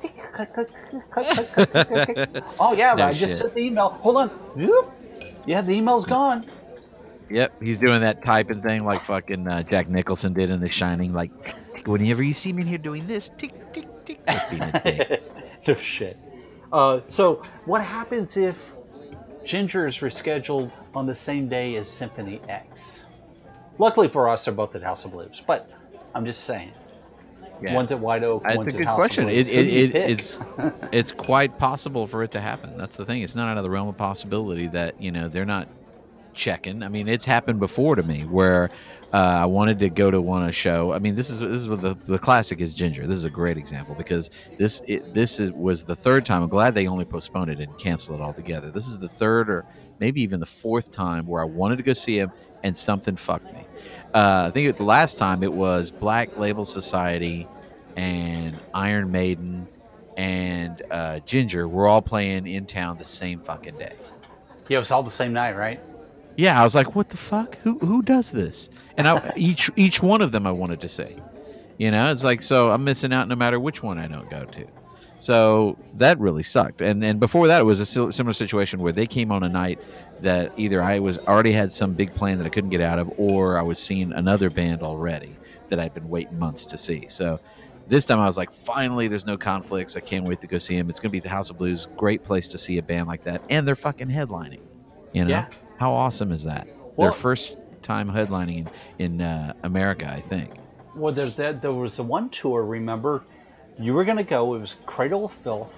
Oh yeah, I just sent the email. Hold on. Whoop. Yeah, the email's gone.
Yep, he's doing that typing thing like fucking Jack Nicholson did in The Shining. Like, whenever you see me in here doing this, tick, tick, tick, being a dick.
No shit. So, what happens if Ginger is rescheduled on the same day as Symphony X? Luckily for us, they're both at House of Blues, but I'm just saying.
Yeah.
One's at White Oak.
That's
one's
a
at
good
House
question.
Of Blues. Who do you pick?
It's quite possible for it to happen. That's the thing. It's not out of the realm of possibility that they're not checking. I mean, it's happened before to me where I wanted to go to a show. I mean, this is what the classic is Ginger. This is a great example because this was the third time. I'm glad they only postponed it and canceled it altogether. This is the third or maybe even the fourth time where I wanted to go see him and something fucked me. I think the last time it was Black Label Society and Iron Maiden and Ginger were all playing in town the same fucking day.
Yeah, it was all the same night, right?
Yeah, I was like, what the fuck? Who does this? And each one of them I wanted to see. It's like, so I'm missing out no matter which one I don't go to. So that really sucked. And before that, it was a similar situation where they came on a night that either I was already had some big plan that I couldn't get out of, or I was seeing another band already that I'd been waiting months to see. So this time I was like, finally, there's no conflicts. I can't wait to go see them. It's going to be the House of Blues. Great place to see a band like that. And they're fucking headlining.
Yeah.
How awesome is that?
Well,
their first time headlining in America, I think.
Well, there was the one tour, remember? You were going to go. It was Cradle of Filth.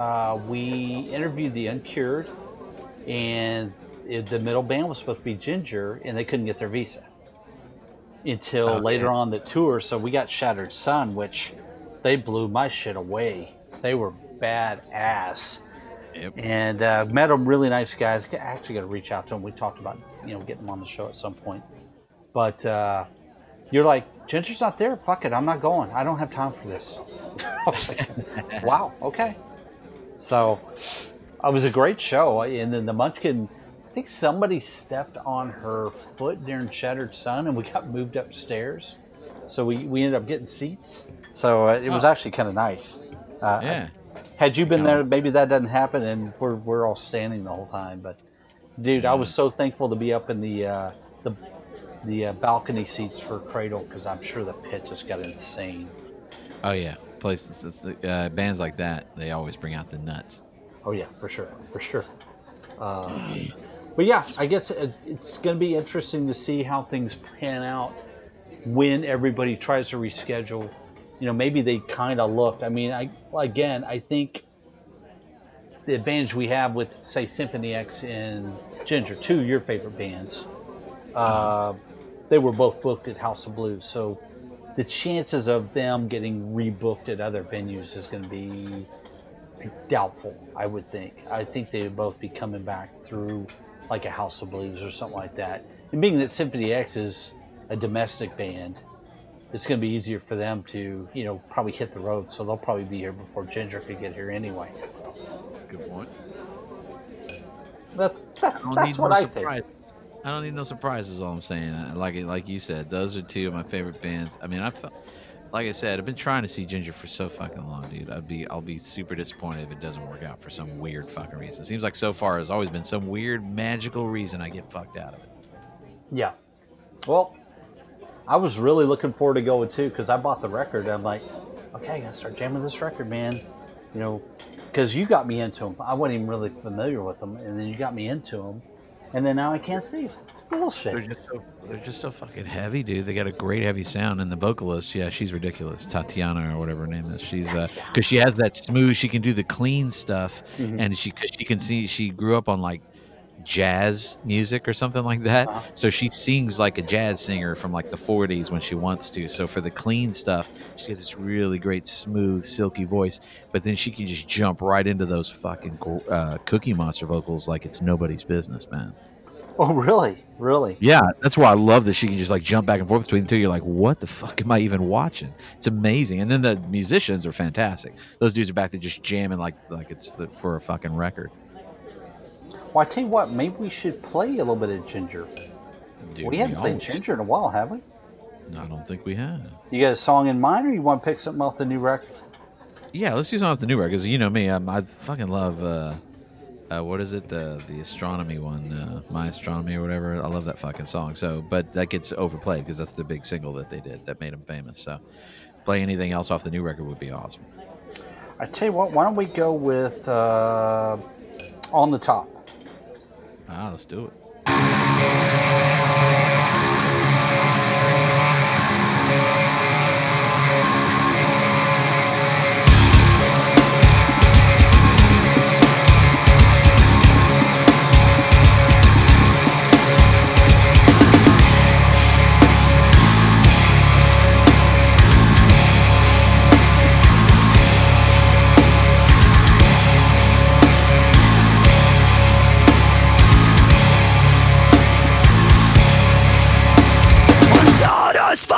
We interviewed the Uncured, and the middle band was supposed to be Ginger, and they couldn't get their visa until later on the tour. So we got Shattered Sun, which they blew my shit away. They were badass.
Yep.
And met them, really nice guys. I actually got to reach out to them. We talked about getting them on the show at some point. But you're like, Ginger's not there. Fuck it, I'm not going. I don't have time for this. I was like, wow, okay. So it was a great show. And then the Munchkin, I think somebody stepped on her foot during Shattered Sun, and we got moved upstairs. So we ended up getting seats. So it was actually kind of nice.
Yeah.
Had you been there, maybe that doesn't happen, and we're all standing the whole time. But, dude, I was so thankful to be up in the balcony seats for Cradle, because I'm sure the pit just got insane.
Oh yeah, places bands like that, they always bring out the nuts.
Oh yeah, for sure. But yeah, I guess it's going to be interesting to see how things pan out when everybody tries to reschedule. Maybe they kind of looked. I mean, I think the advantage we have with, say, Symphony X and Ginger, two of your favorite bands, they were both booked at House of Blues. So the chances of them getting rebooked at other venues is going to be doubtful, I would think. I think they would both be coming back through like a House of Blues or something like that. And being that Symphony X is a domestic band, it's going to be easier for them to, probably hit the road. So they'll probably be here before Ginger could get here anyway.
Good point.
That's what I think.
I don't need no surprises. All I'm saying, like you said, those are two of my favorite bands. I mean, like I said, I've been trying to see Ginger for so fucking long, dude. I'll be super disappointed if it doesn't work out for some weird fucking reason. It seems like so far there's always been some weird magical reason I get fucked out of it.
Yeah. Well, I was really looking forward to going too, because I bought the record. I'm like, okay, I gotta start jamming this record, man. Because you got me into them. I wasn't even really familiar with them, and then you got me into them, and then now I can't see. It's bullshit.
They're just so fucking heavy, dude. They got a great heavy sound, and the vocalist, yeah, she's ridiculous. Tatiana or whatever her name is. She's because she has that smooth. She can do the clean stuff, and she can see. She grew up on like jazz music or something like that, so she sings like a jazz singer from like the 40s when she wants to. So for the clean stuff, she has this really great smooth silky voice, but then she can just jump right into those fucking Cookie Monster vocals like it's nobody's business, man.
Oh really?
Yeah, that's why I love that she can just like jump back and forth between the two. You're like, what the fuck am I even watching? It's amazing. And then the musicians are fantastic. Those dudes are back there just jamming like it's for a fucking record.
Well, I tell you what, maybe we should play a little bit of Ginger.
Dude,
we haven't played Ginger in a while, have we?
No, I don't think we have.
You got a song in mind, or you want to pick something off the new record?
Yeah, let's do something off the new record, because you know me, I fucking love, what is it, the astronomy one, My Astronomy or whatever. I love that fucking song. So, but that gets overplayed, because that's the big single that they did that made them famous. So, play anything else off the new record would be awesome.
I tell you what, why don't we go with On the Top?
Let's do it.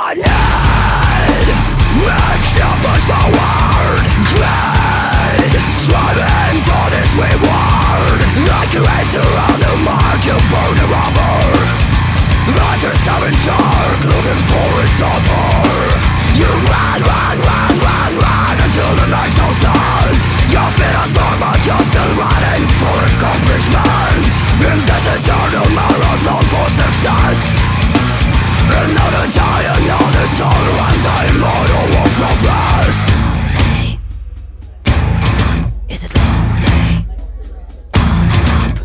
I need makes you push forward, glad, striving for this reward. Like a racer on the mark, you burn the rubber. Like a scavenging shark looking for its supper. You run, run, run, run, run until the night goes on. Your feet are sore, but you're still running for accomplishment. In this eternal marathon for success. Another day, another dollar, and I'm immortal of progress. Lonely, down at the top, is it lonely? On the top.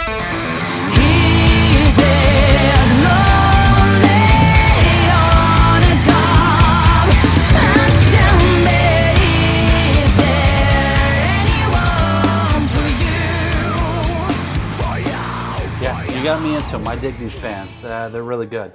Is it lonely on the top? And tell me, is there anyone for you? For you?
Yeah, you got me into them. I dig these bands. They're really good.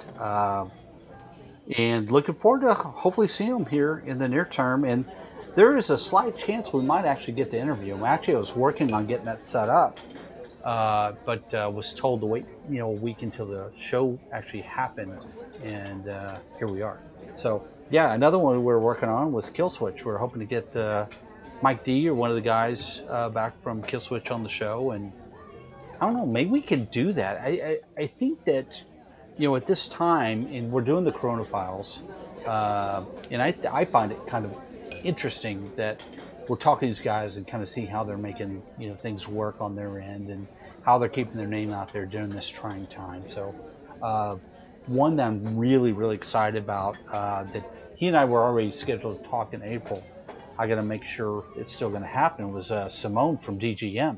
And looking forward to hopefully seeing them here in the near term. And there is a slight chance we might actually get to interview them. Actually, I was working on getting that set up, but was told to wait, a week until the show actually happened. And here we are. So, yeah, another one we were working on was Killswitch. We're hoping to get Mike D or one of the guys back from Killswitch on the show. And I don't know, maybe we could do that. I think that, at this time, and we're doing the Corona Files, and I find it kind of interesting that we're talking to these guys and kind of see how they're making, things work on their end and how they're keeping their name out there during this trying time. So, one that I'm really, really excited about, that he and I were already scheduled to talk in April. I got to make sure it's still going to happen, was Simone from DGM.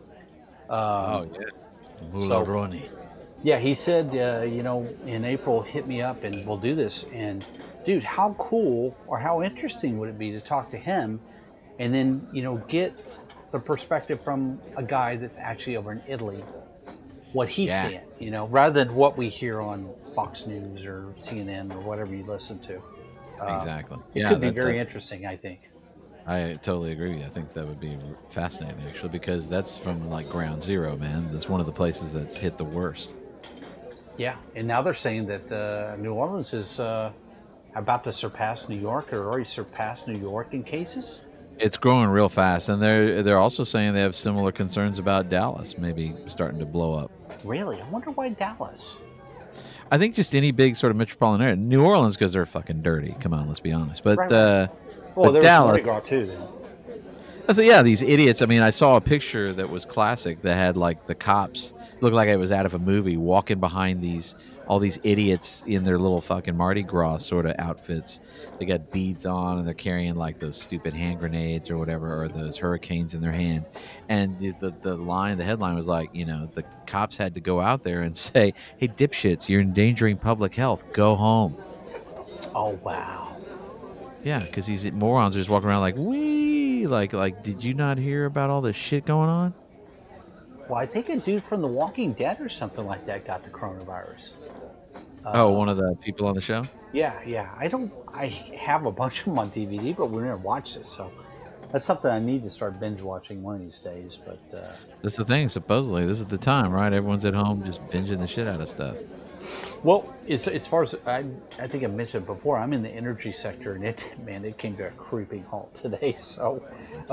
Mularoni.
Yeah, he said, in April, hit me up and we'll do this. And, dude, how cool or how interesting would it be to talk to him and then, get the perspective from a guy that's actually over in Italy, what he's seeing, rather than what we hear on Fox News or CNN or whatever you listen to.
Exactly.
It could be very interesting, I think.
I totally agree with you. I think that would be fascinating, actually, because that's from like ground zero, man. That's one of the places that's hit the worst.
Yeah, and now they're saying that New Orleans is about to surpass New York, or already surpassed New York in cases.
It's growing real fast, and they're also saying they have similar concerns about Dallas, maybe starting to blow up.
Really? I wonder why Dallas.
I think just any big sort of metropolitan area. New Orleans, because they're fucking dirty. Come on, let's be honest. But
Well,
but
there
Dallas,
was Mardi Gras too, then.
So yeah, these idiots. I mean, I saw a picture that was classic that had like the cops, looked like it was out of a movie, walking behind all these idiots in their little fucking Mardi Gras sort of outfits. They got beads on and they're carrying like those stupid hand grenades or whatever, or those hurricanes in their hand. And the headline was like, the cops had to go out there and say, "Hey, dipshits, you're endangering public health. Go home."
Oh wow.
Yeah, because these morons are just walking around like, wee, like, did you not hear about all this shit going on?
Well, I think a dude from The Walking Dead or something like that got the coronavirus.
One of the people on the show?
Yeah. I have a bunch of them on DVD, but we never watched it, so that's something I need to start binge watching one of these days. But
that's the thing. Supposedly, this is the time, right? Everyone's at home just binging the shit out of stuff.
Well, as far as I think I mentioned before, I'm in the energy sector, and it came to a creeping halt today. So,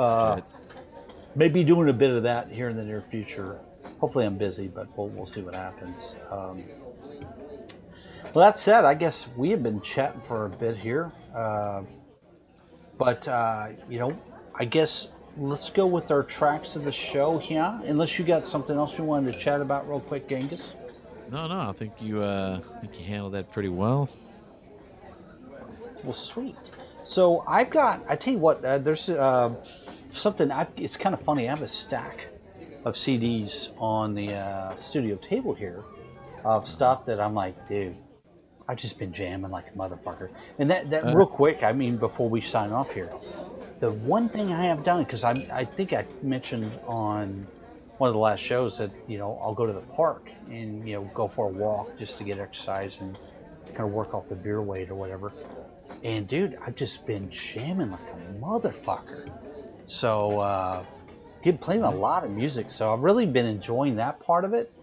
maybe doing a bit of that here in the near future. Hopefully, I'm busy, but we'll see what happens. Well, that said, I guess we have been chatting for a bit here, but I guess let's go with our tracks of the show here. Unless you got something else you wanted to chat about real quick, Genghis.
No, I think you handled that pretty well.
Well, sweet. So I tell you what, there's something. It's kind of funny. I have a stack of CDs on the studio table here of stuff that I'm like, dude, I've just been jamming like a motherfucker. And that real quick, I mean, before we sign off here, the one thing I have done, because I think I mentioned on one of the last shows that, I'll go to the park and, go for a walk just to get exercise and kind of work off the beer weight or whatever. And dude, I've just been jamming like a motherfucker. So, been playing a lot of music. So I've really been enjoying that part of it.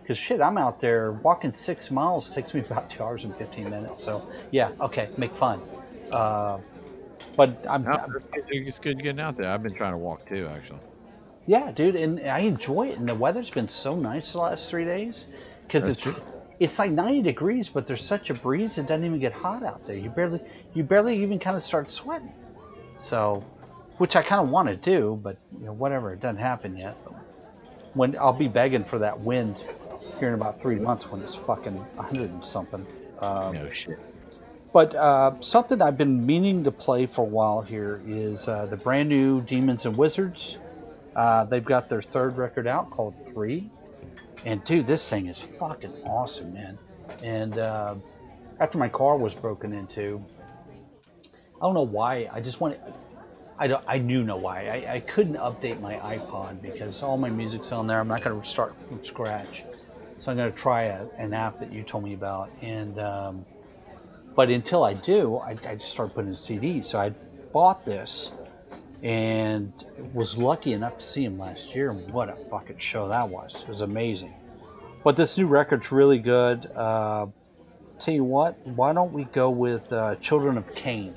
Because shit, I'm out there walking 6 miles takes me about 2 hours and 15 minutes. So yeah, okay, make fun. But
it's good getting out there. I've been trying to walk too, actually.
Yeah, dude, and I enjoy it. And the weather's been so nice the last 3 days because it's like 90 degrees, but there's such a breeze it doesn't even get hot out there. You barely even kind of start sweating. So, which I kind of want to do, but whatever, it doesn't happen yet. When I'll be begging for that wind here in about 3 months when it's fucking 100 and something.
No shit.
But something I've been meaning to play for a while here is the brand new Demons and Wizards. They've got their 3rd record out called 3. And dude, this thing is fucking awesome, man. And after my car was broken into, I don't know why, I know why. I couldn't update my iPod because all my music's on there. I'm not going to start from scratch. So I'm going to try an app that you told me about. And but until I do, I just start putting in CDs. So I bought this and was lucky enough to see him last year. And what a fucking show that was. It was amazing. But this new record's really good. Tell you what, why don't we go with Children of Cain?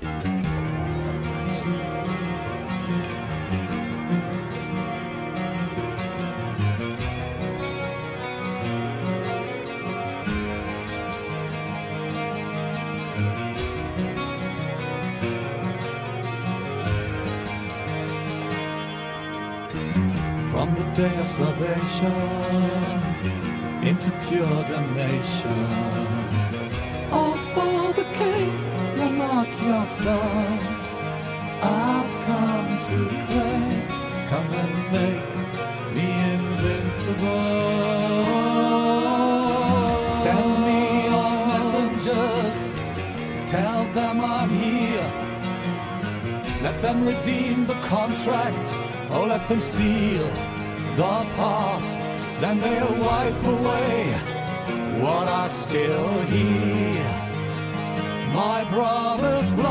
From the day of salvation into pure damnation, all for the king, you mark your son. I've come to claim, come and make me invincible. Send me your messengers, tell them I'm here. Let them redeem the contract, oh, let them seal the past, then they'll wipe away what I still hear. My brother's blood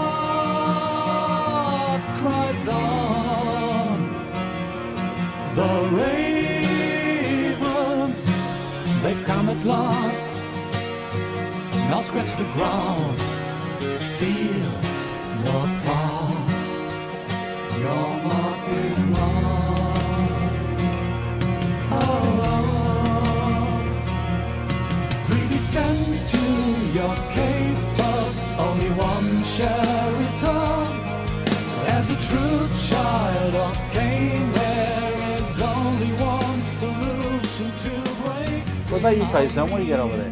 cries on. The ravens, they've come at last. Now scratch the ground, seal the past. Your mark is mine. Freely sent to your cave, but only one shall return. As a true child of Cain, there is only one solution to break.
What about you, Tyson? What do you got over there?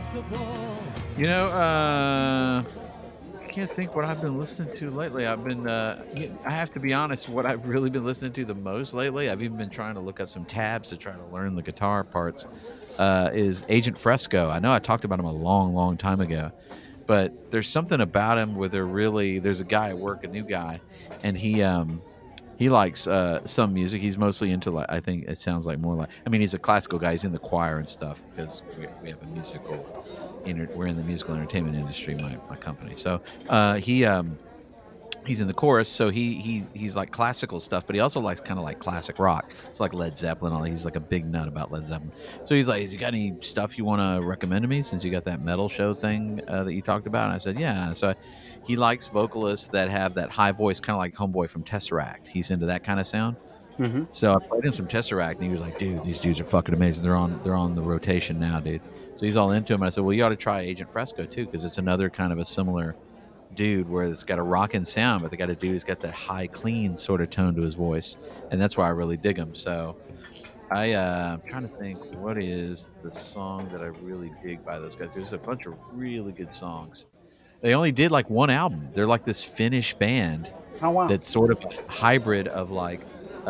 I can't think what I've been listening to lately. I have to be honest, what I've really been listening to the most lately, I've even been trying to look up some tabs to try to learn the guitar parts, is Agent Fresco. I know I talked about him a long time ago, but there's something about him where there's a guy at work, a new guy, and he likes some music. He's mostly into, like, I think it sounds like more like, I mean, he's a classical guy. He's in the choir and stuff because we have a musical, we're in the musical entertainment industry, my company. So he's in the chorus, so he's like classical stuff, but he also likes kind of like classic rock. It's like Led Zeppelin. All he's like a big nut about Led Zeppelin. So he's like, "Has you got any stuff you want to recommend to me since you got that metal show thing that you talked about?" And I said, "Yeah." So he likes vocalists that have that high voice, kind of like Homeboy from Tesseract. He's into that kind of sound. Mm-hmm. So I played in some Tesseract, and he was like, "Dude, these dudes are fucking amazing. They're on the rotation now, dude." So he's all into him. And I said, "Well, you ought to try Agent Fresco too, because it's another kind of a similar dude where it's got a rockin' sound, but they got a dude who's got that high, clean sort of tone to his voice, and that's why I really dig him." So I'm trying to think what is the song that I really dig by those guys. There's a bunch of really good songs. They only did like one album. They're like this Finnish band.
Oh, wow.
That's sort of a hybrid of like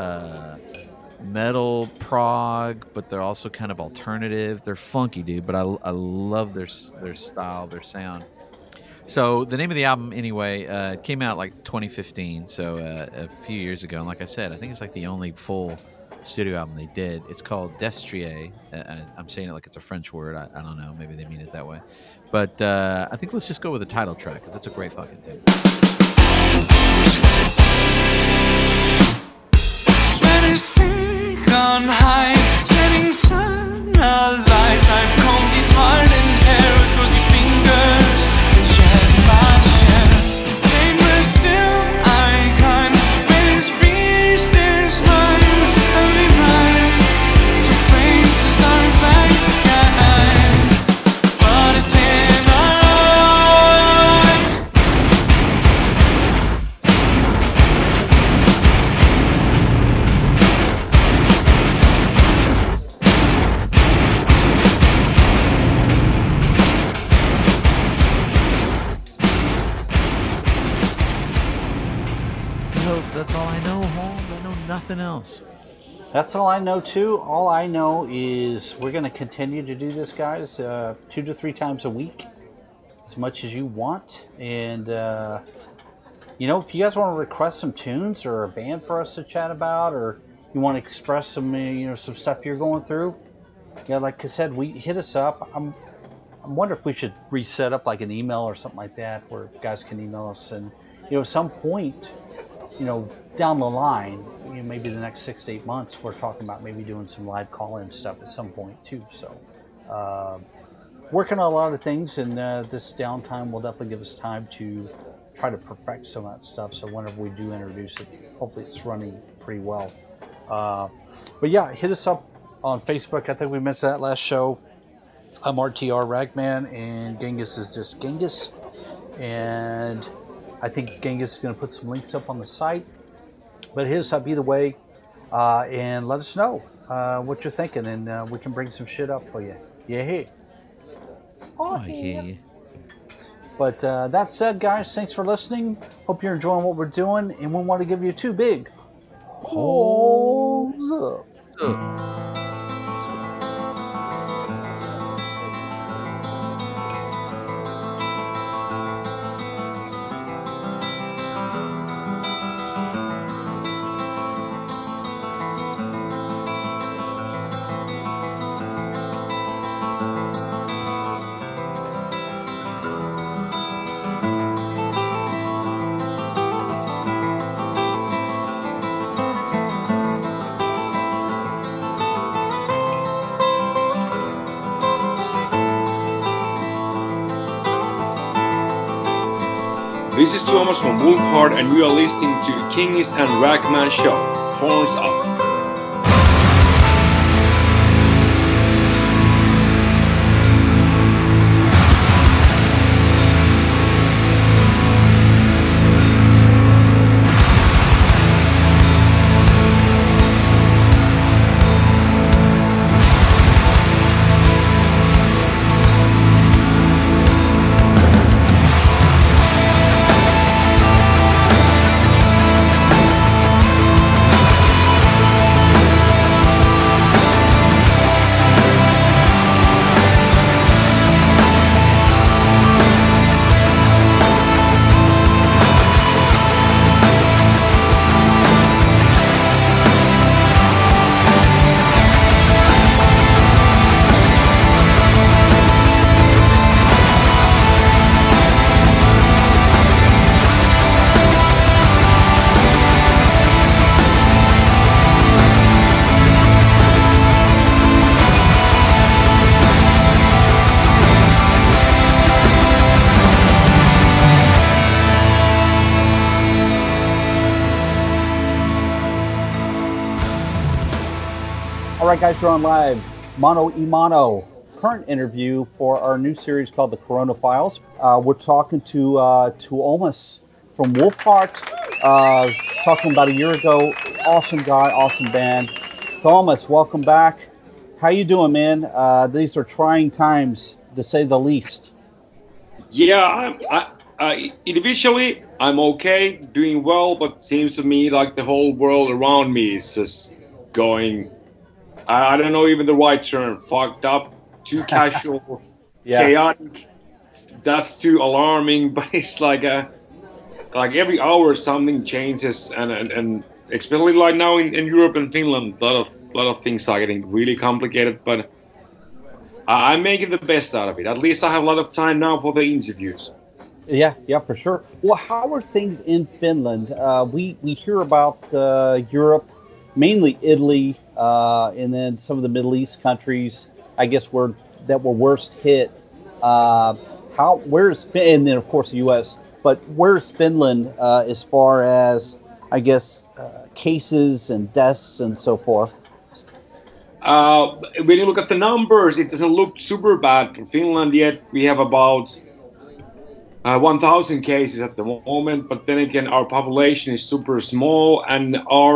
metal prog, but they're also kind of alternative. They're funky, dude, but I love their style, their sound. So the name of the album, anyway, it came out like 2015, so a few years ago. And like I said, I think it's like the only full studio album they did. It's called Destrier. I'm saying it like it's a French word. I don't know. Maybe they mean it that way. But I think let's just go with the title track because it's a great fucking tune.
Spanish peak on high, setting sun, a
nothing else.
That's all I know too. All I know is we're going to continue to do this, guys, 2 to 3 times a week, as much as you want. And you know, if you guys want to request some tunes or a band for us to chat about, or you want to express some, you know, some stuff you're going through, yeah, like I said, hit us up. I'm wondering if we should reset up like an email or something like that, where guys can email us, and you know, at some point, you know, down the line, you know, maybe the next 6 to 8 months, we're talking about maybe doing some live call-in stuff at some point too. So, working on a lot of things, and this downtime will definitely give us time to try to perfect some of that stuff. So whenever we do introduce it, hopefully it's running pretty well. But yeah, hit us up on Facebook. I think we mentioned that last show. I'm RTR Ragman, and Genghis is just Genghis. And I think Genghis is going to put some links up on the site. But hit us up either way, and let us know what you're thinking, and we can bring some shit up for you. Yeah.
Oh, yeah.
But that said, guys, thanks for listening. Hope you're enjoying what we're doing, and we want to give you 2 big holes up.
This is Thomas from Wolfhard, and you are listening to Genghis and Ragman Show. Horns up.
Alright guys, we're on live. Mano y Mano. Current interview for our new series called The Corona Files. We're talking to Tuomas from Wolfheart. Talking about a year ago. Awesome guy, awesome band. Tuomas, welcome back. How you doing, man? These are trying times, to say the least.
Yeah, individually, I'm okay, doing well, but it seems to me like the whole world around me is just going, I don't know even the right term, fucked up, too casual,
Yeah.
chaotic. That's too alarming, but it's like every hour something changes, and especially like now in Europe and Finland, a lot of things are getting really complicated, but I'm making the best out of it. At least I have a lot of time now for the interviews.
Yeah, for sure. Well, how are things in Finland? We hear about Europe, mainly Italy, and then some of the Middle East countries, I guess, were worst hit. Where's and then of course the U.S. But where's Finland as far as, I guess, cases and deaths and so forth?
When you look at the numbers, it doesn't look super bad for Finland yet. We have about 1,000 cases at the moment, but then again, our population is super small, and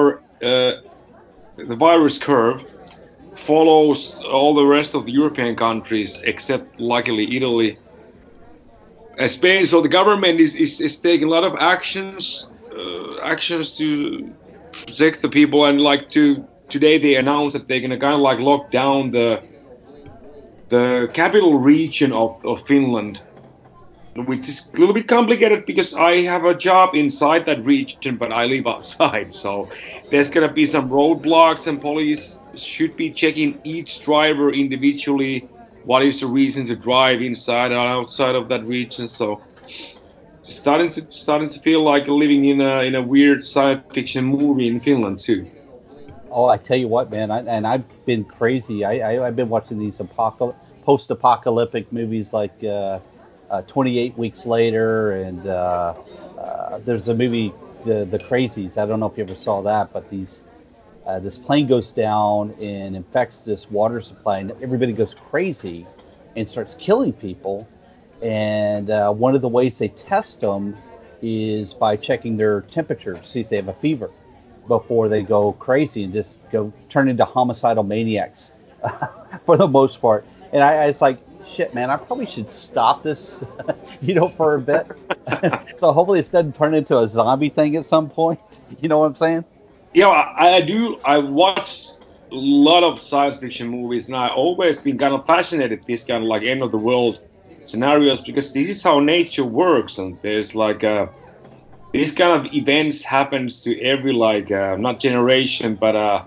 the virus curve follows all the rest of the European countries, except luckily Italy, Spain. So the government is taking a lot of actions to protect the people, and like today they announced that they're gonna kind of like lock down the capital region of Finland, which is a little bit complicated because I have a job inside that region, but I live outside. So there's gonna be some roadblocks, and police should be checking each driver individually. What is the reason to drive inside and outside of that region? So starting to feel like living in a weird science fiction movie in Finland too.
Oh, I tell you what, man, I've been crazy. I've been watching these post-apocalyptic movies like 28 Weeks Later, and there's a movie, The Crazies. I don't know if you ever saw that, but this plane goes down and infects this water supply, and everybody goes crazy and starts killing people. And one of the ways they test them is by checking their temperature, see if they have a fever, before they go crazy and just turn into homicidal maniacs for the most part. And I was like, shit, man, I probably should stop this, for a bit. So hopefully it doesn't turn into a zombie thing at some point. You know what I'm saying?
Yeah, I do. I watch a lot of science fiction movies, and I've always been kind of fascinated with this kind of like end of the world scenarios, because this is how nature works, and there's like these kind of events happens to every not generation, but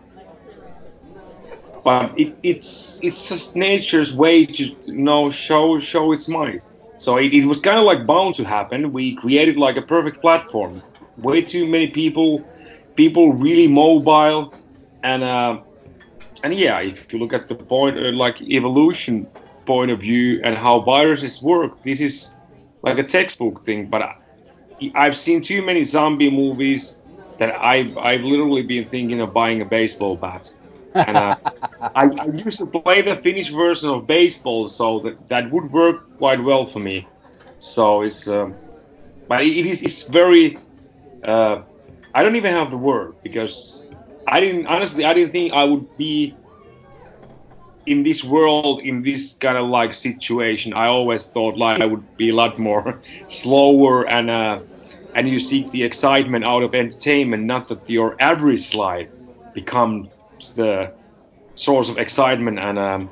it's just nature's way to show its might. So it was kind of like bound to happen. We created like a perfect platform. Way too many people really mobile, and yeah, if you look at the point like evolution point of view and how viruses work, this is like a textbook thing. But I've seen too many zombie movies that I've literally been thinking of buying a baseball bat. And I used to play the Finnish version of baseball, so that would work quite well for me. So it's but it's very I don't even have the word, because I didn't think I would be in this world, in this kind of like situation. I always thought like I would be a lot more slower, and you seek the excitement out of entertainment, not that your average life becomes the source of excitement, and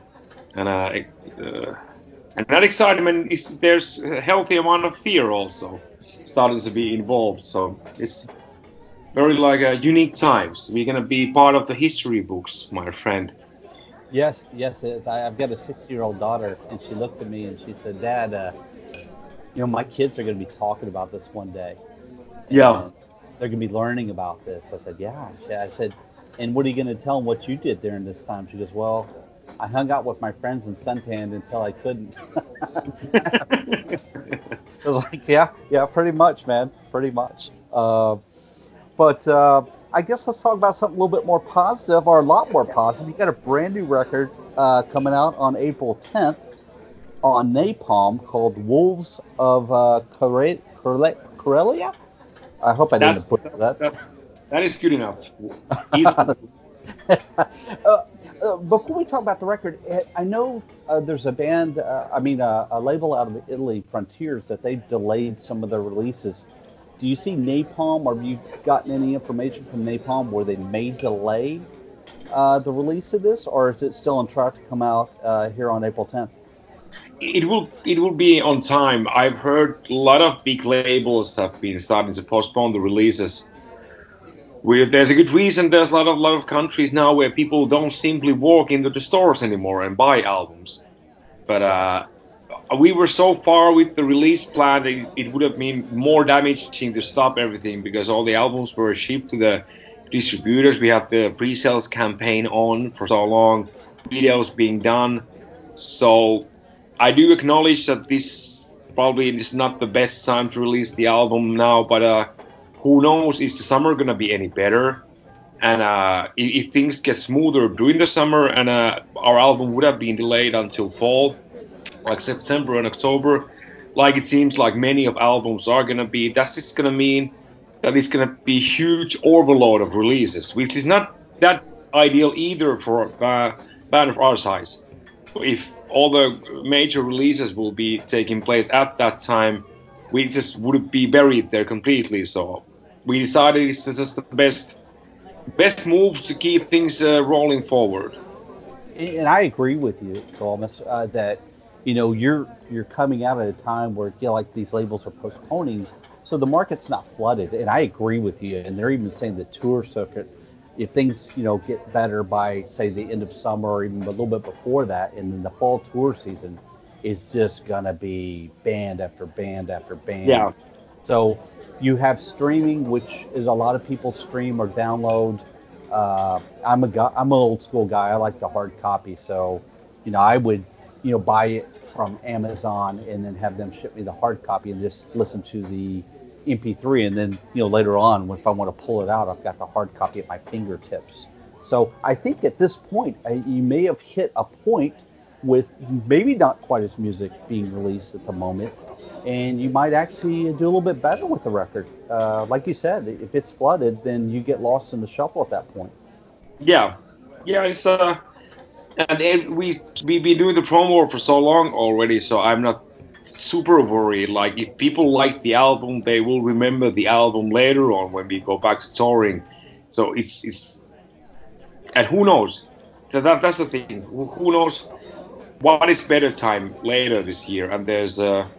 that excitement is, there's a healthy amount of fear also starting to be involved. So it's very like unique times. We're gonna be part of the history books, my friend.
Yes, I've got a 6-year-old daughter, and she looked at me and she said, "Dad, my kids are going to be talking about this one day.
Yeah.
They're going to be learning about this." I said, "Yeah." I said, "And what are you going to tell them what you did during this time?" She goes, "Well, I hung out with my friends and suntanned until I couldn't." I was like, yeah, pretty much, man, pretty much. But I guess let's talk about something a little bit more positive, or a lot more positive. You got a brand new record coming out on April 10th on Napalm called Wolves of Karelia. I hope I didn't put that.
That is good enough.
Before we talk about the record, I know there's a band, a label out of Italy, Frontiers, that they've delayed some of their releases. Do you see Napalm, or have you gotten any information from Napalm where they may delay the release of this, or is it still on track to come out here on April 10th?
It will be on time. I've heard a lot of big labels have been starting to postpone the releases. There's a good reason. There's a lot of countries now where people don't simply walk into the stores anymore and buy albums. But we were so far with the release plan that it would have been more damaging to stop everything, because all the albums were shipped to the distributors. We had the pre-sales campaign on for so long, videos being done. So I do acknowledge that this probably is not the best time to release the album now, but who knows, is the summer going to be any better? And if things get smoother during the summer, and our album would have been delayed until fall, like September and October, like it seems like many of albums are going to be, that's just going to mean that it's going to be huge overload of releases, which is not that ideal either for a band of our size. If all the major releases will be taking place at that time, we just would be buried there completely. So we decided it's just the best best moves to keep things rolling forward.
And I agree with you, Thomas, that you're coming out at a time where like these labels are postponing, so the market's not flooded. And I agree with you. And they're even saying the tour circuit, if things get better by say the end of summer or even a little bit before that, and then the fall tour season is just gonna be band after band after band.
Yeah.
So you have streaming, which is a lot of people stream or download. I'm an old school guy. I like the hard copy, so I would buy it from Amazon and then have them ship me the hard copy and just listen to the MP3, and then later on, if I want to pull it out, I've got the hard copy at my fingertips. So I think at this point, you may have hit a point with maybe not quite as music being released at the moment, and you might actually do a little bit better with the record. Like you said, if it's flooded, then you get lost in the shuffle at that point.
Yeah, it's and we've been doing the promo for so long already, so I'm not super worried. Like, if people like the album, they will remember the album later on when we go back to touring. So it's and who knows? That's the thing. Who knows what is better time later this year? And there's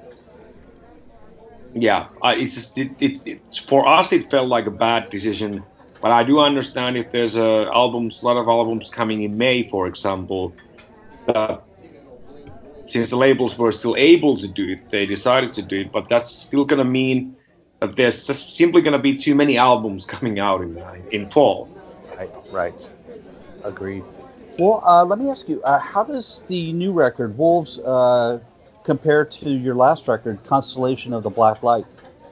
it's just for us it felt like a bad decision, but I do understand if there's a lot of albums coming in May, for example. Since the labels were still able to do it, they decided to do it, but that's still going to mean that there's just simply going to be too many albums coming out in fall.
Right. Agreed. Well, let me ask you, how does the new record, Wolves, compare to your last record, Constellation of the Black Light?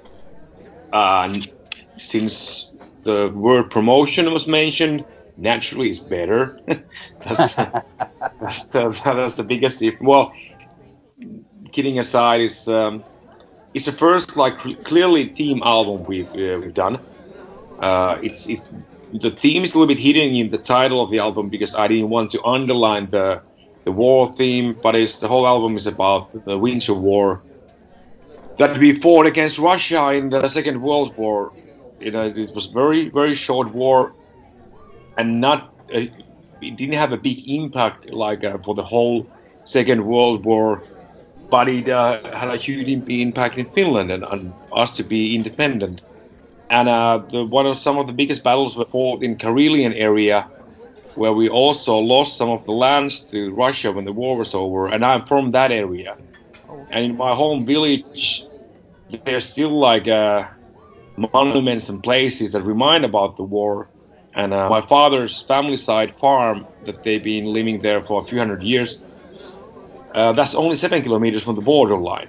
Since the word promotion was mentioned, naturally it's better. that's the biggest difference. Well, kidding aside, it's the first clearly theme album we've done. It's the theme is a little bit hidden in the title of the album because I didn't want to underline the war theme, but the whole album is about the Winter War that we fought against Russia in the Second World War. It was very, very short war, and it didn't have a big impact for the whole Second World War, but it had a huge impact in Finland and us to be independent. And some of the biggest battles were fought in Karelian area, where we also lost some of the lands to Russia when the war was over. And I'm from that area. And in my home village, there's still monuments and places that remind about the war. And my father's family side farm that they've been living there for a few hundred years, that's only 7 kilometers from the borderline.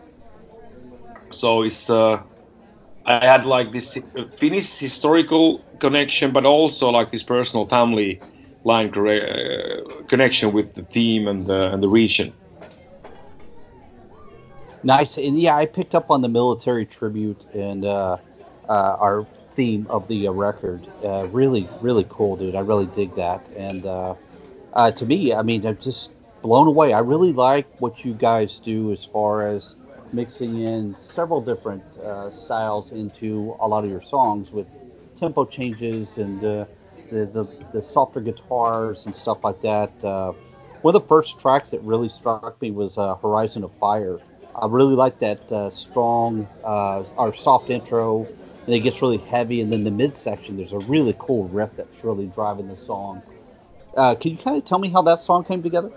So it's I had this Finnish historical connection, but also this personal family line connection with the theme and the region.
Nice. And yeah, I picked up on the military tribute and our theme of the record. Really, really cool, dude. I really dig that. And to me, I mean, I'm just blown away. I really like what you guys do as far as mixing in several different styles into a lot of your songs with tempo changes and the softer guitars and stuff like that. One of the first tracks that really struck me was Horizon of Fire. I really like that strong, our soft intro, and it gets really heavy, and then the midsection, there's a really cool riff that's really driving the song. Can you kind of tell me how that song came together?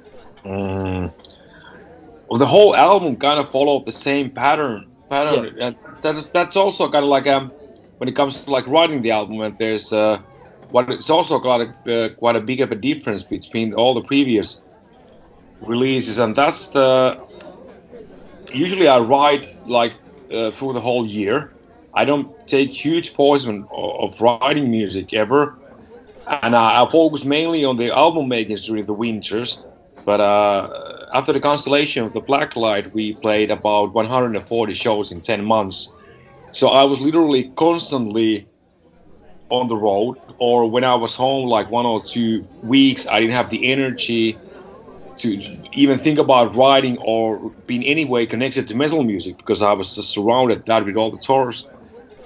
Well, the whole album kind of followed the same pattern,
Yeah.
and that's also kind of when it comes to writing the album, and there's it's also quite a big of a difference between all the previous releases, and that's usually I write through the whole year. I don't take huge portion of writing music ever, and I focus mainly on the album making during the winters. But after the Constellation of the Black Light, we played about 140 shows in 10 months. So I was literally constantly on the road, or when I was home 1 or 2 weeks, I didn't have the energy to even think about writing or being any way connected to metal music because I was just surrounded that with all the tours.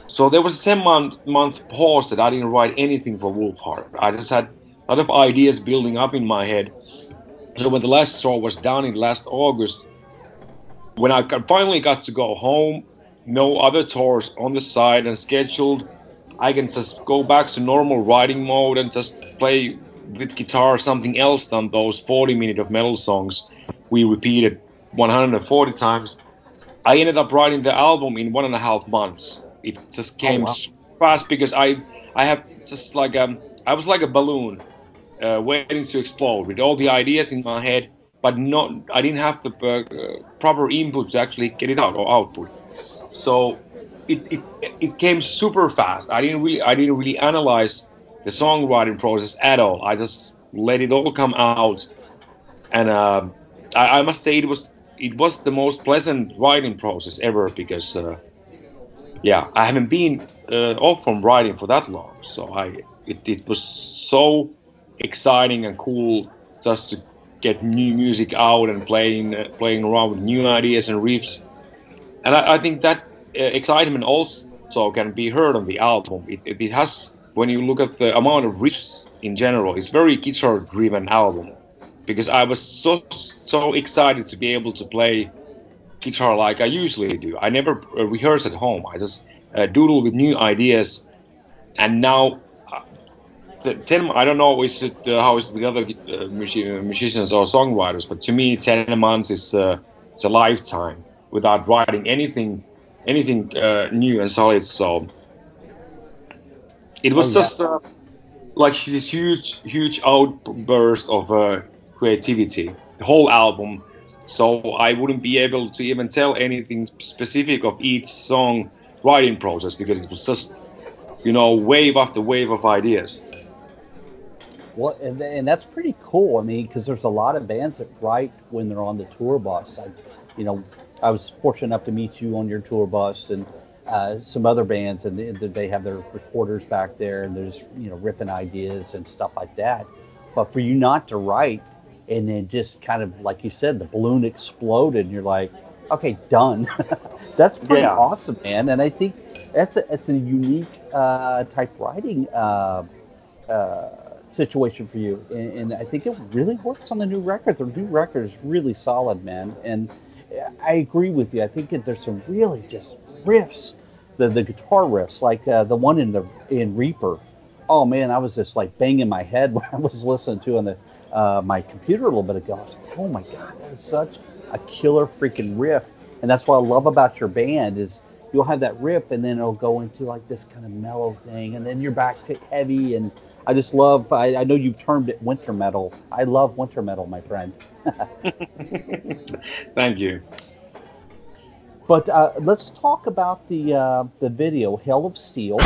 So there was a 10-month pause that I didn't write anything for Wolfheart. I just had a lot of ideas building up in my head. So when the last tour was done in last August, when I finally got to go home, no other tours on the side and scheduled, I can just go back to normal writing mode and just play with guitar something else than those 40 minutes of metal songs we repeated 140 times. I ended up writing the album in 1.5 months. It just came fast because I have just like I was like a balloon waiting to explode with all the ideas in my head, but I didn't have the proper input to actually get it out or output. So it came super fast. I didn't really analyze the songwriting process at all. I just let it all come out, and I must say it was the most pleasant writing process ever because I haven't been off from writing for that long. So it was so exciting and cool just to get new music out and playing around with new ideas and riffs. And I think that excitement also can be heard on the album. It has, when you look at the amount of riffs in general, it's very guitar-driven album. Because I was so excited to be able to play guitar like I usually do. I never rehearse at home. I just doodle with new ideas. And now, I don't know how it's with other musicians or songwriters, but to me, 10 months is a lifetime without writing anything new and solid. So it was just like this huge outburst of creativity, the whole album. So I wouldn't be able to even tell anything specific of each song writing process because it was just, wave after wave of ideas.
Well, and that's pretty cool. I mean, because there's a lot of bands that write when they're on the tour bus. I was fortunate enough to meet you on your tour bus and some other bands, and they have their recorders back there, and they're just ripping ideas and stuff like that. But for you not to write, and then just kind of like you said, the balloon exploded, and you're like, okay, done. That's pretty awesome, man. And I think it's a unique type writing situation for you, and I think it really works on the new record. The new record is really solid, man. And I agree with you. I think there's some really just riffs, the guitar riffs, like the one in Reaper. Oh man, I was just like banging my head when I was listening to on the my computer a little bit ago. I was like, oh my god, that is such a killer freaking riff. And that's what I love about your band is you'll have that riff and then it'll go into like this kind of mellow thing, and then you're back to heavy. And I just love, I know you've termed it winter metal. I love winter metal, my friend.
Thank you.
But let's talk about the video, Hell of Steel.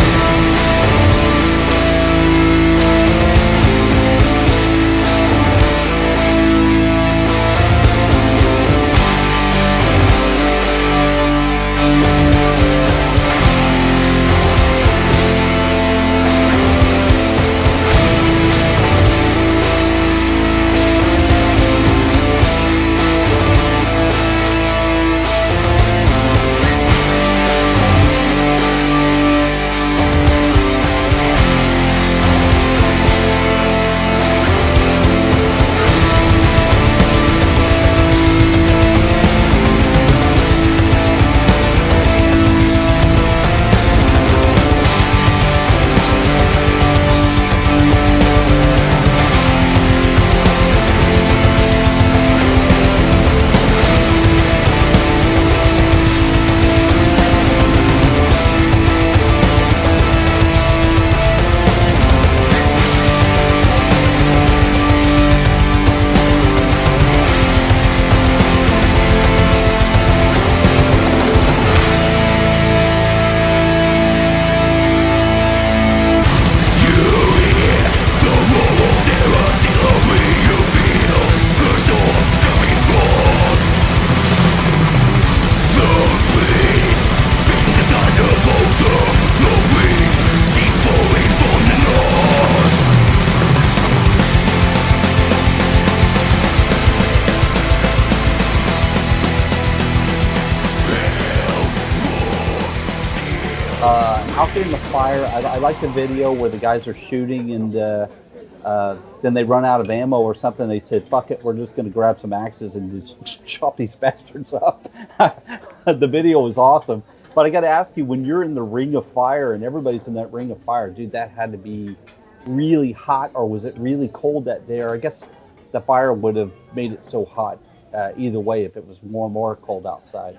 out there in the fire, I like the video where the guys are shooting and then they run out of ammo or something. They said, fuck it, we're just going to grab some axes and just chop these bastards up. The video was awesome. But I got to ask you, when you're in the ring of fire and everybody's in that ring of fire, dude, that had to be really hot, or was it really cold that day? Or I guess the fire would have made it so hot either way if it was warm or cold outside.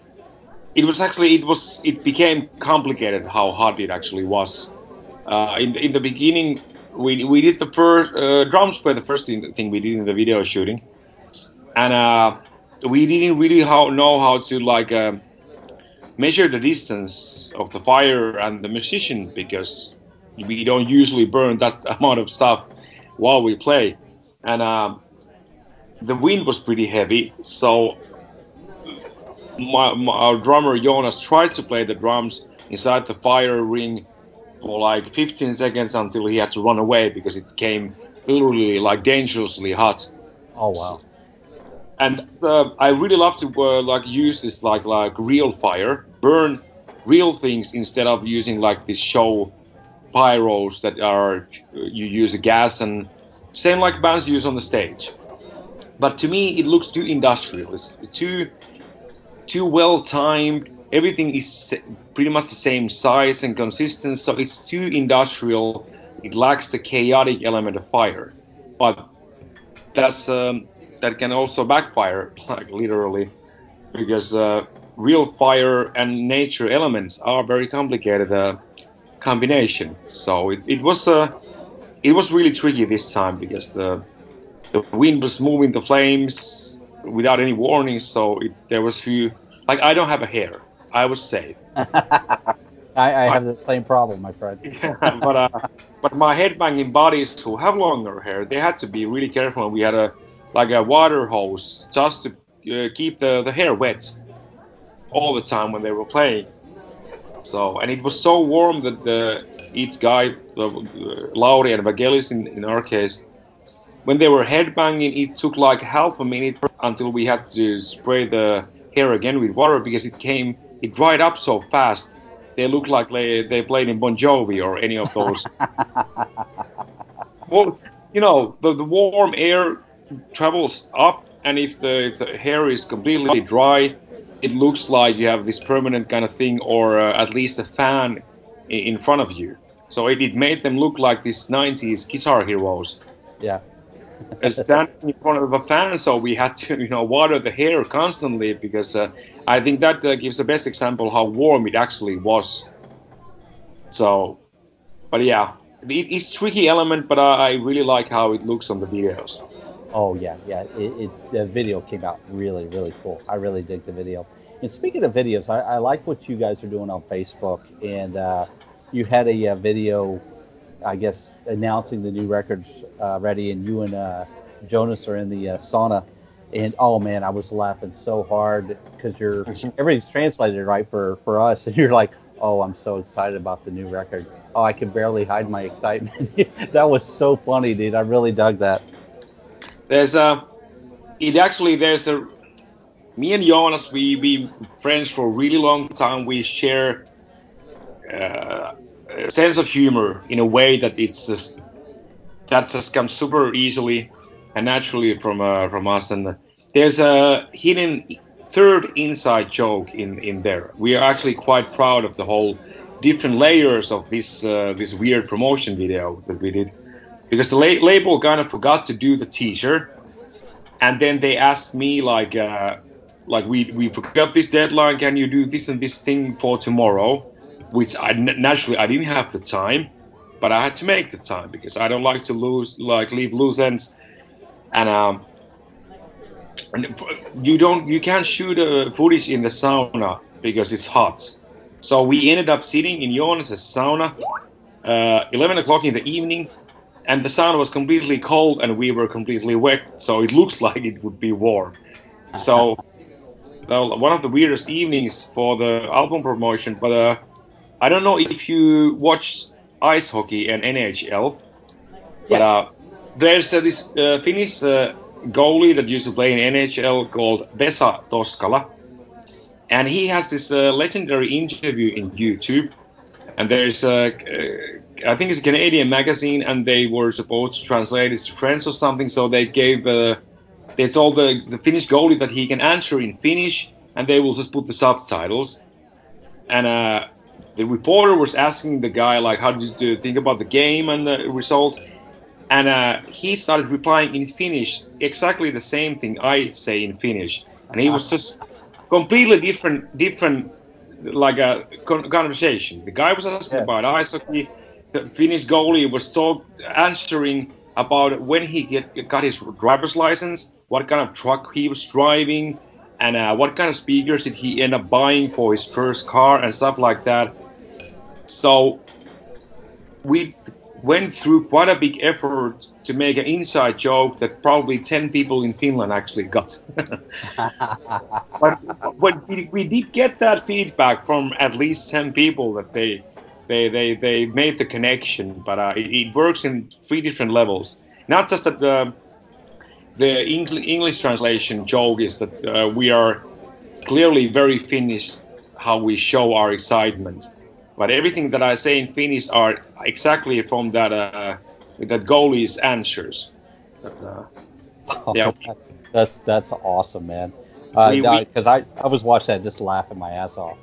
It became complicated how hot it actually was. In the beginning, we did the first drums were the first thing we did in the video shooting, and we didn't really know how to measure the distance of the fire and the musician, because we don't usually burn that amount of stuff while we play, and the wind was pretty heavy, so our drummer Jonas tried to play the drums inside the fire ring for like 15 seconds until he had to run away because it came literally dangerously hot.
Oh wow!
And I really love to use this like real fire, burn real things instead of using this show pyros that are you use a gas and same like bands use on the stage. But to me, it looks too industrial. It's too well timed. Everything is pretty much the same size and consistency, so it's too industrial. It lacks the chaotic element of fire. But that can also backfire, literally, because real fire and nature elements are very complicated combination. So it was really tricky this time because the wind was moving the flames without any warning. So there was few. I don't have a hair. I was safe.
I have the same problem, my friend.
Yeah, but my headbanging buddies who have longer hair, they had to be really careful. We had a water hose just to keep the hair wet all the time when they were playing. So, and it was so warm that each guy, Lauri and Vangelis in our case, when they were headbanging, it took half a minute until we had to spray the hair again with water because it dried up so fast. They looked like they played in Bon Jovi or any of those. Well, the warm air travels up, and if the hair is completely dry, it looks like you have this permanent kind of thing, or at least a fan in front of you. So it made them look like these 90s guitar heroes.
Yeah.
Standing in front of a fan, so we had to water the hair constantly because I think that gives the best example how warm it actually was. So, but yeah, it's tricky element, but I really like how it looks on the videos.
Oh yeah. The video came out really, really cool. I really dig the video. And speaking of videos, I like what you guys are doing on Facebook, and you had a video, I guess, announcing the new records ready, and you and Jonas are in the sauna, and oh man, I was laughing so hard because everything's translated right for us, and you're like, oh, I'm so excited about the new record. Oh, I can barely hide my excitement. That was so funny, dude. I really dug that.
Me and Jonas, we been friends for a really long time. We share a sense of humor in a way that that just comes super easily and naturally from us. And there's a hidden third inside joke in there. We are actually quite proud of the whole different layers of this weird promotion video that we did, because the label kind of forgot to do the teaser, and then they asked me we forgot this deadline, can you do this and this thing for tomorrow? Which naturally I didn't have the time, but I had to make the time because I don't like to leave loose ends. And you can't shoot footage in the sauna because it's hot. So we ended up sitting in Jonas' sauna, 11 o'clock in the evening, and the sauna was completely cold and we were completely wet, so it looks like it would be warm. So one of the weirdest evenings for the album promotion, but I don't know if you watch ice hockey and NHL, but there's this Finnish goalie that used to play in NHL called Vesa Toskala, and he has this legendary interview in YouTube And there's I think it's a Canadian magazine, and they were supposed to translate it to French or something. So they gave they told the Finnish goalie that he can answer in Finnish, and they will just put the subtitles. And the reporter was asking the guy, like, how did you think about the game and the result? And he started replying in Finnish, exactly the same thing I say in Finnish. And he was just completely different like a conversation. The guy was asking about ice hockey. The Finnish goalie was answering about when he got his driver's license, what kind of truck he was driving, and what kind of speakers did he end up buying for his first car and stuff like that. So we went through quite a big effort to make an inside joke that probably 10 people in Finland actually got. but we did get that feedback from at least 10 people that they made the connection, but it works in 3 different levels. Not just that the English translation joke is that we are clearly very Finnish how we show our excitement, but everything that I say in Finnish are exactly from that goalie's answers.
That's awesome, man. Because I was watching that just laughing my ass off.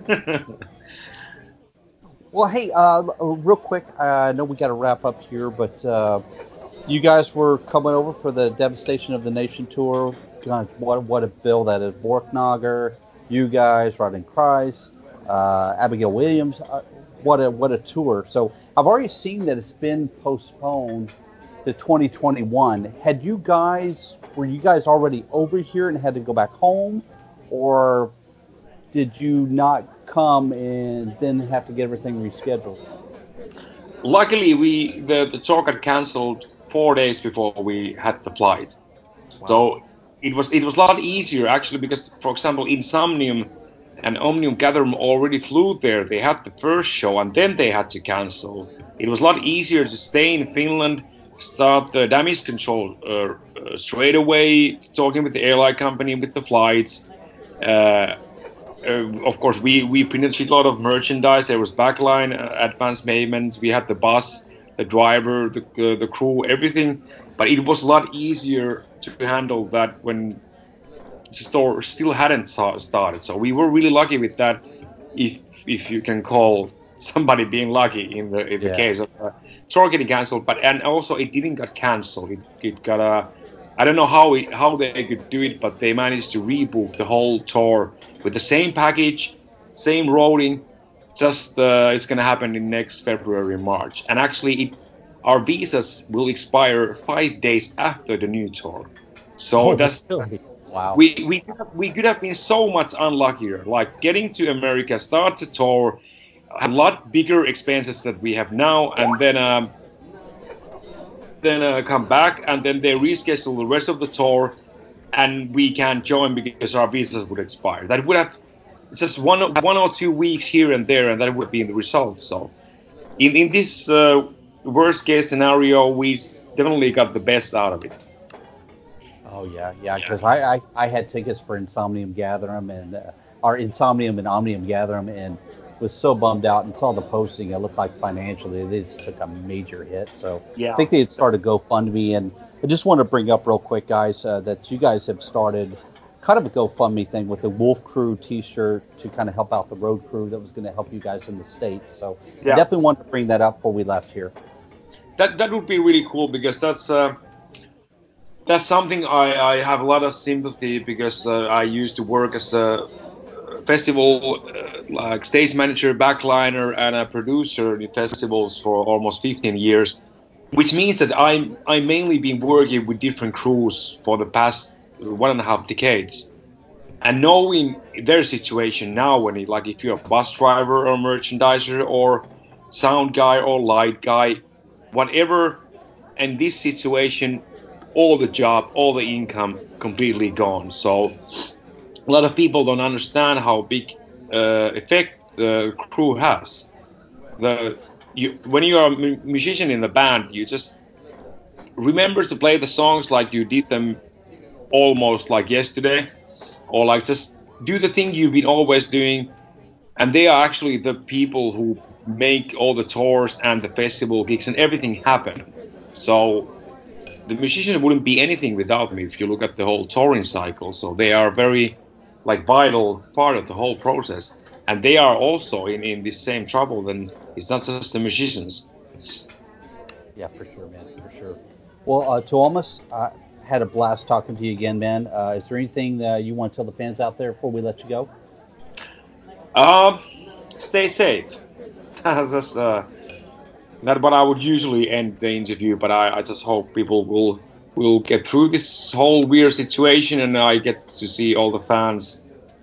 Well, hey, real quick, I know we got to wrap up here, but you guys were coming over for the Devastation of the Nation tour. God, what a bill that is. Borknagar, you guys, Rodden Christ, Abigail Williams. What a tour. So I've already seen that it's been postponed to 2021. Were you guys already over here and had to go back home, or did you not come and then have to get everything rescheduled?
Luckily, the tour got canceled 4 days before we had the flight. Wow. So it was a lot easier actually, because, for example, Insomnium and Omnium Gatherum already flew there. They had the first show and then they had to cancel. It was a lot easier to stay in Finland, start the damage control straight away, talking with the airline company, with the flights. Of course, we printed a lot of merchandise. There was backline, advance payments. We had the bus, the driver, the crew, everything. But it was a lot easier to handle that when the store still hadn't started. So we were really lucky with that, if you can call somebody being lucky in the case of tour getting canceled. And also it didn't get canceled. It got I don't know how they could do it, but they managed to rebook the whole tour with the same package, same routing. Just it's going to happen in next February, March. And actually, our visas will expire 5 days after the new tour. So that's
wow.
We could have been so much unluckier. Like getting to America, start the tour, a lot bigger expenses that we have now, and then come back, and then they reschedule the rest of the tour, and we can't join because our visas would expire. That would have just one or 2 weeks here and there, and that would be the result. So in this worst case scenario, we definitely got the best out of it.
Oh yeah, because I had tickets for Insomnium Gatherum and our Insomnium and Omnium Gatherum, and was so bummed out and saw the posting. It looked like financially they just took a major hit. So I think they had started GoFundMe, and I just want to bring up real quick, guys, that you guys have started kind of a GoFundMe thing with the Wolf Crew T-shirt to kind of help out the road crew that was going to help you guys in the States. So I definitely want to bring that up before we left here.
That would be really cool, because that's something I have a lot of sympathy, because I used to work as a festival like stage manager, backliner, and a producer in festivals for almost 15 years, which means that I mainly been working with different crews for the past 1.5 decades, and knowing their situation now, when if you're a bus driver or merchandiser or sound guy or light guy, whatever, in this situation, all the job, all the income completely gone. So a lot of people don't understand how big effect the crew has. When you are a musician in the band, you just remember to play the songs like you did them almost like yesterday, or just do the thing you've been always doing, and they are actually the people who make all the tours and the festival gigs and everything happen. So the musicians wouldn't be anything without me if you look at the whole touring cycle. So they are very like vital part of the whole process. And they are also in this same trouble. Then it's not just the musicians.
Yeah, for sure, man, for sure. Well, Tuomas, I had a blast talking to you again, man. Is there anything you want to tell the fans out there before we let you go?
Stay safe. That's not what I would usually end the interview, but I just hope people will get through this whole weird situation, and I get to see all the fans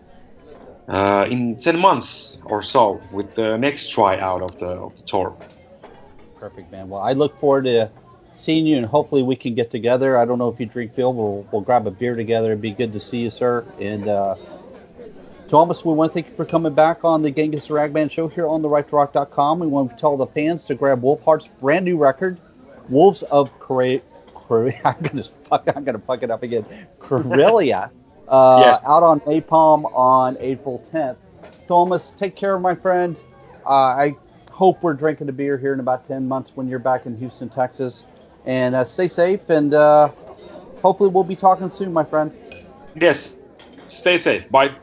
in 10 months or so with the next tryout of the tour.
Perfect, man. Well, I look forward to seeing you, and hopefully we can get together. I don't know if you drink beer. We'll grab a beer together. It'd be good to see you, sir. And Tuomas, we want to thank you for coming back on the Genghis Ragman show here on TheRightToRock.com. We want to tell the fans to grab Wolfheart's brand new record, Wolves of Karelia. I'm gonna fuck it up again. Karelia,
yes.
Out on Napalm on April 10th. Tuomas, take care, my friend. I hope we're drinking a beer here in about 10 months when you're back in Houston, Texas. And stay safe, and hopefully we'll be talking soon, my friend.
Yes. Stay safe. Bye.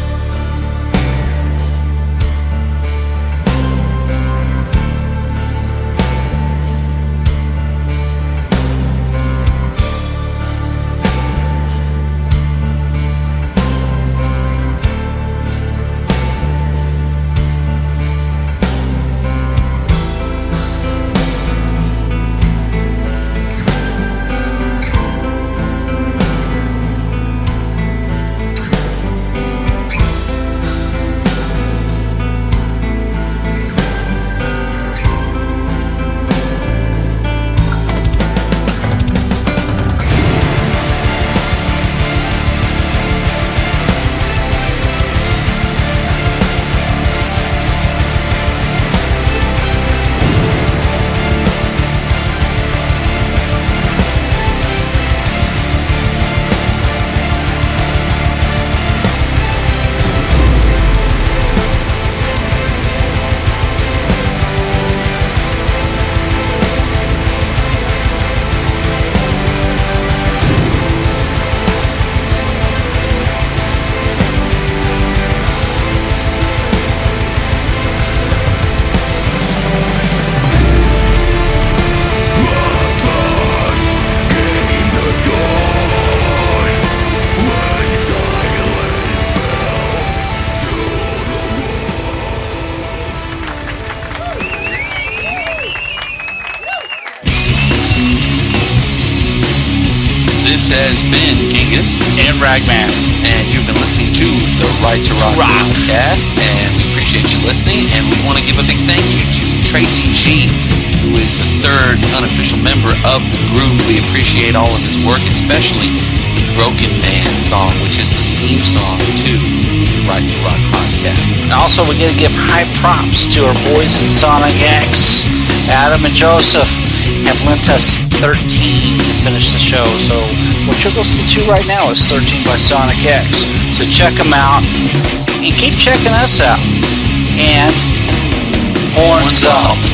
This has been Genghis
and Ragman,
and you've been listening to the Right to Rock podcast, and we appreciate you listening, and we want to give a big thank you to Tracy G, who is the third unofficial member of the group. We appreciate all of his work, especially the Broken Man song, which is the theme song to the Right to Rock podcast.
And also, we got to give high props to our boys in Sonic X. Adam and Joseph have lent us 13 to finish the show. So what you're listening to right now is 13 by Sonic X. So check them out and keep checking us out. And horns up.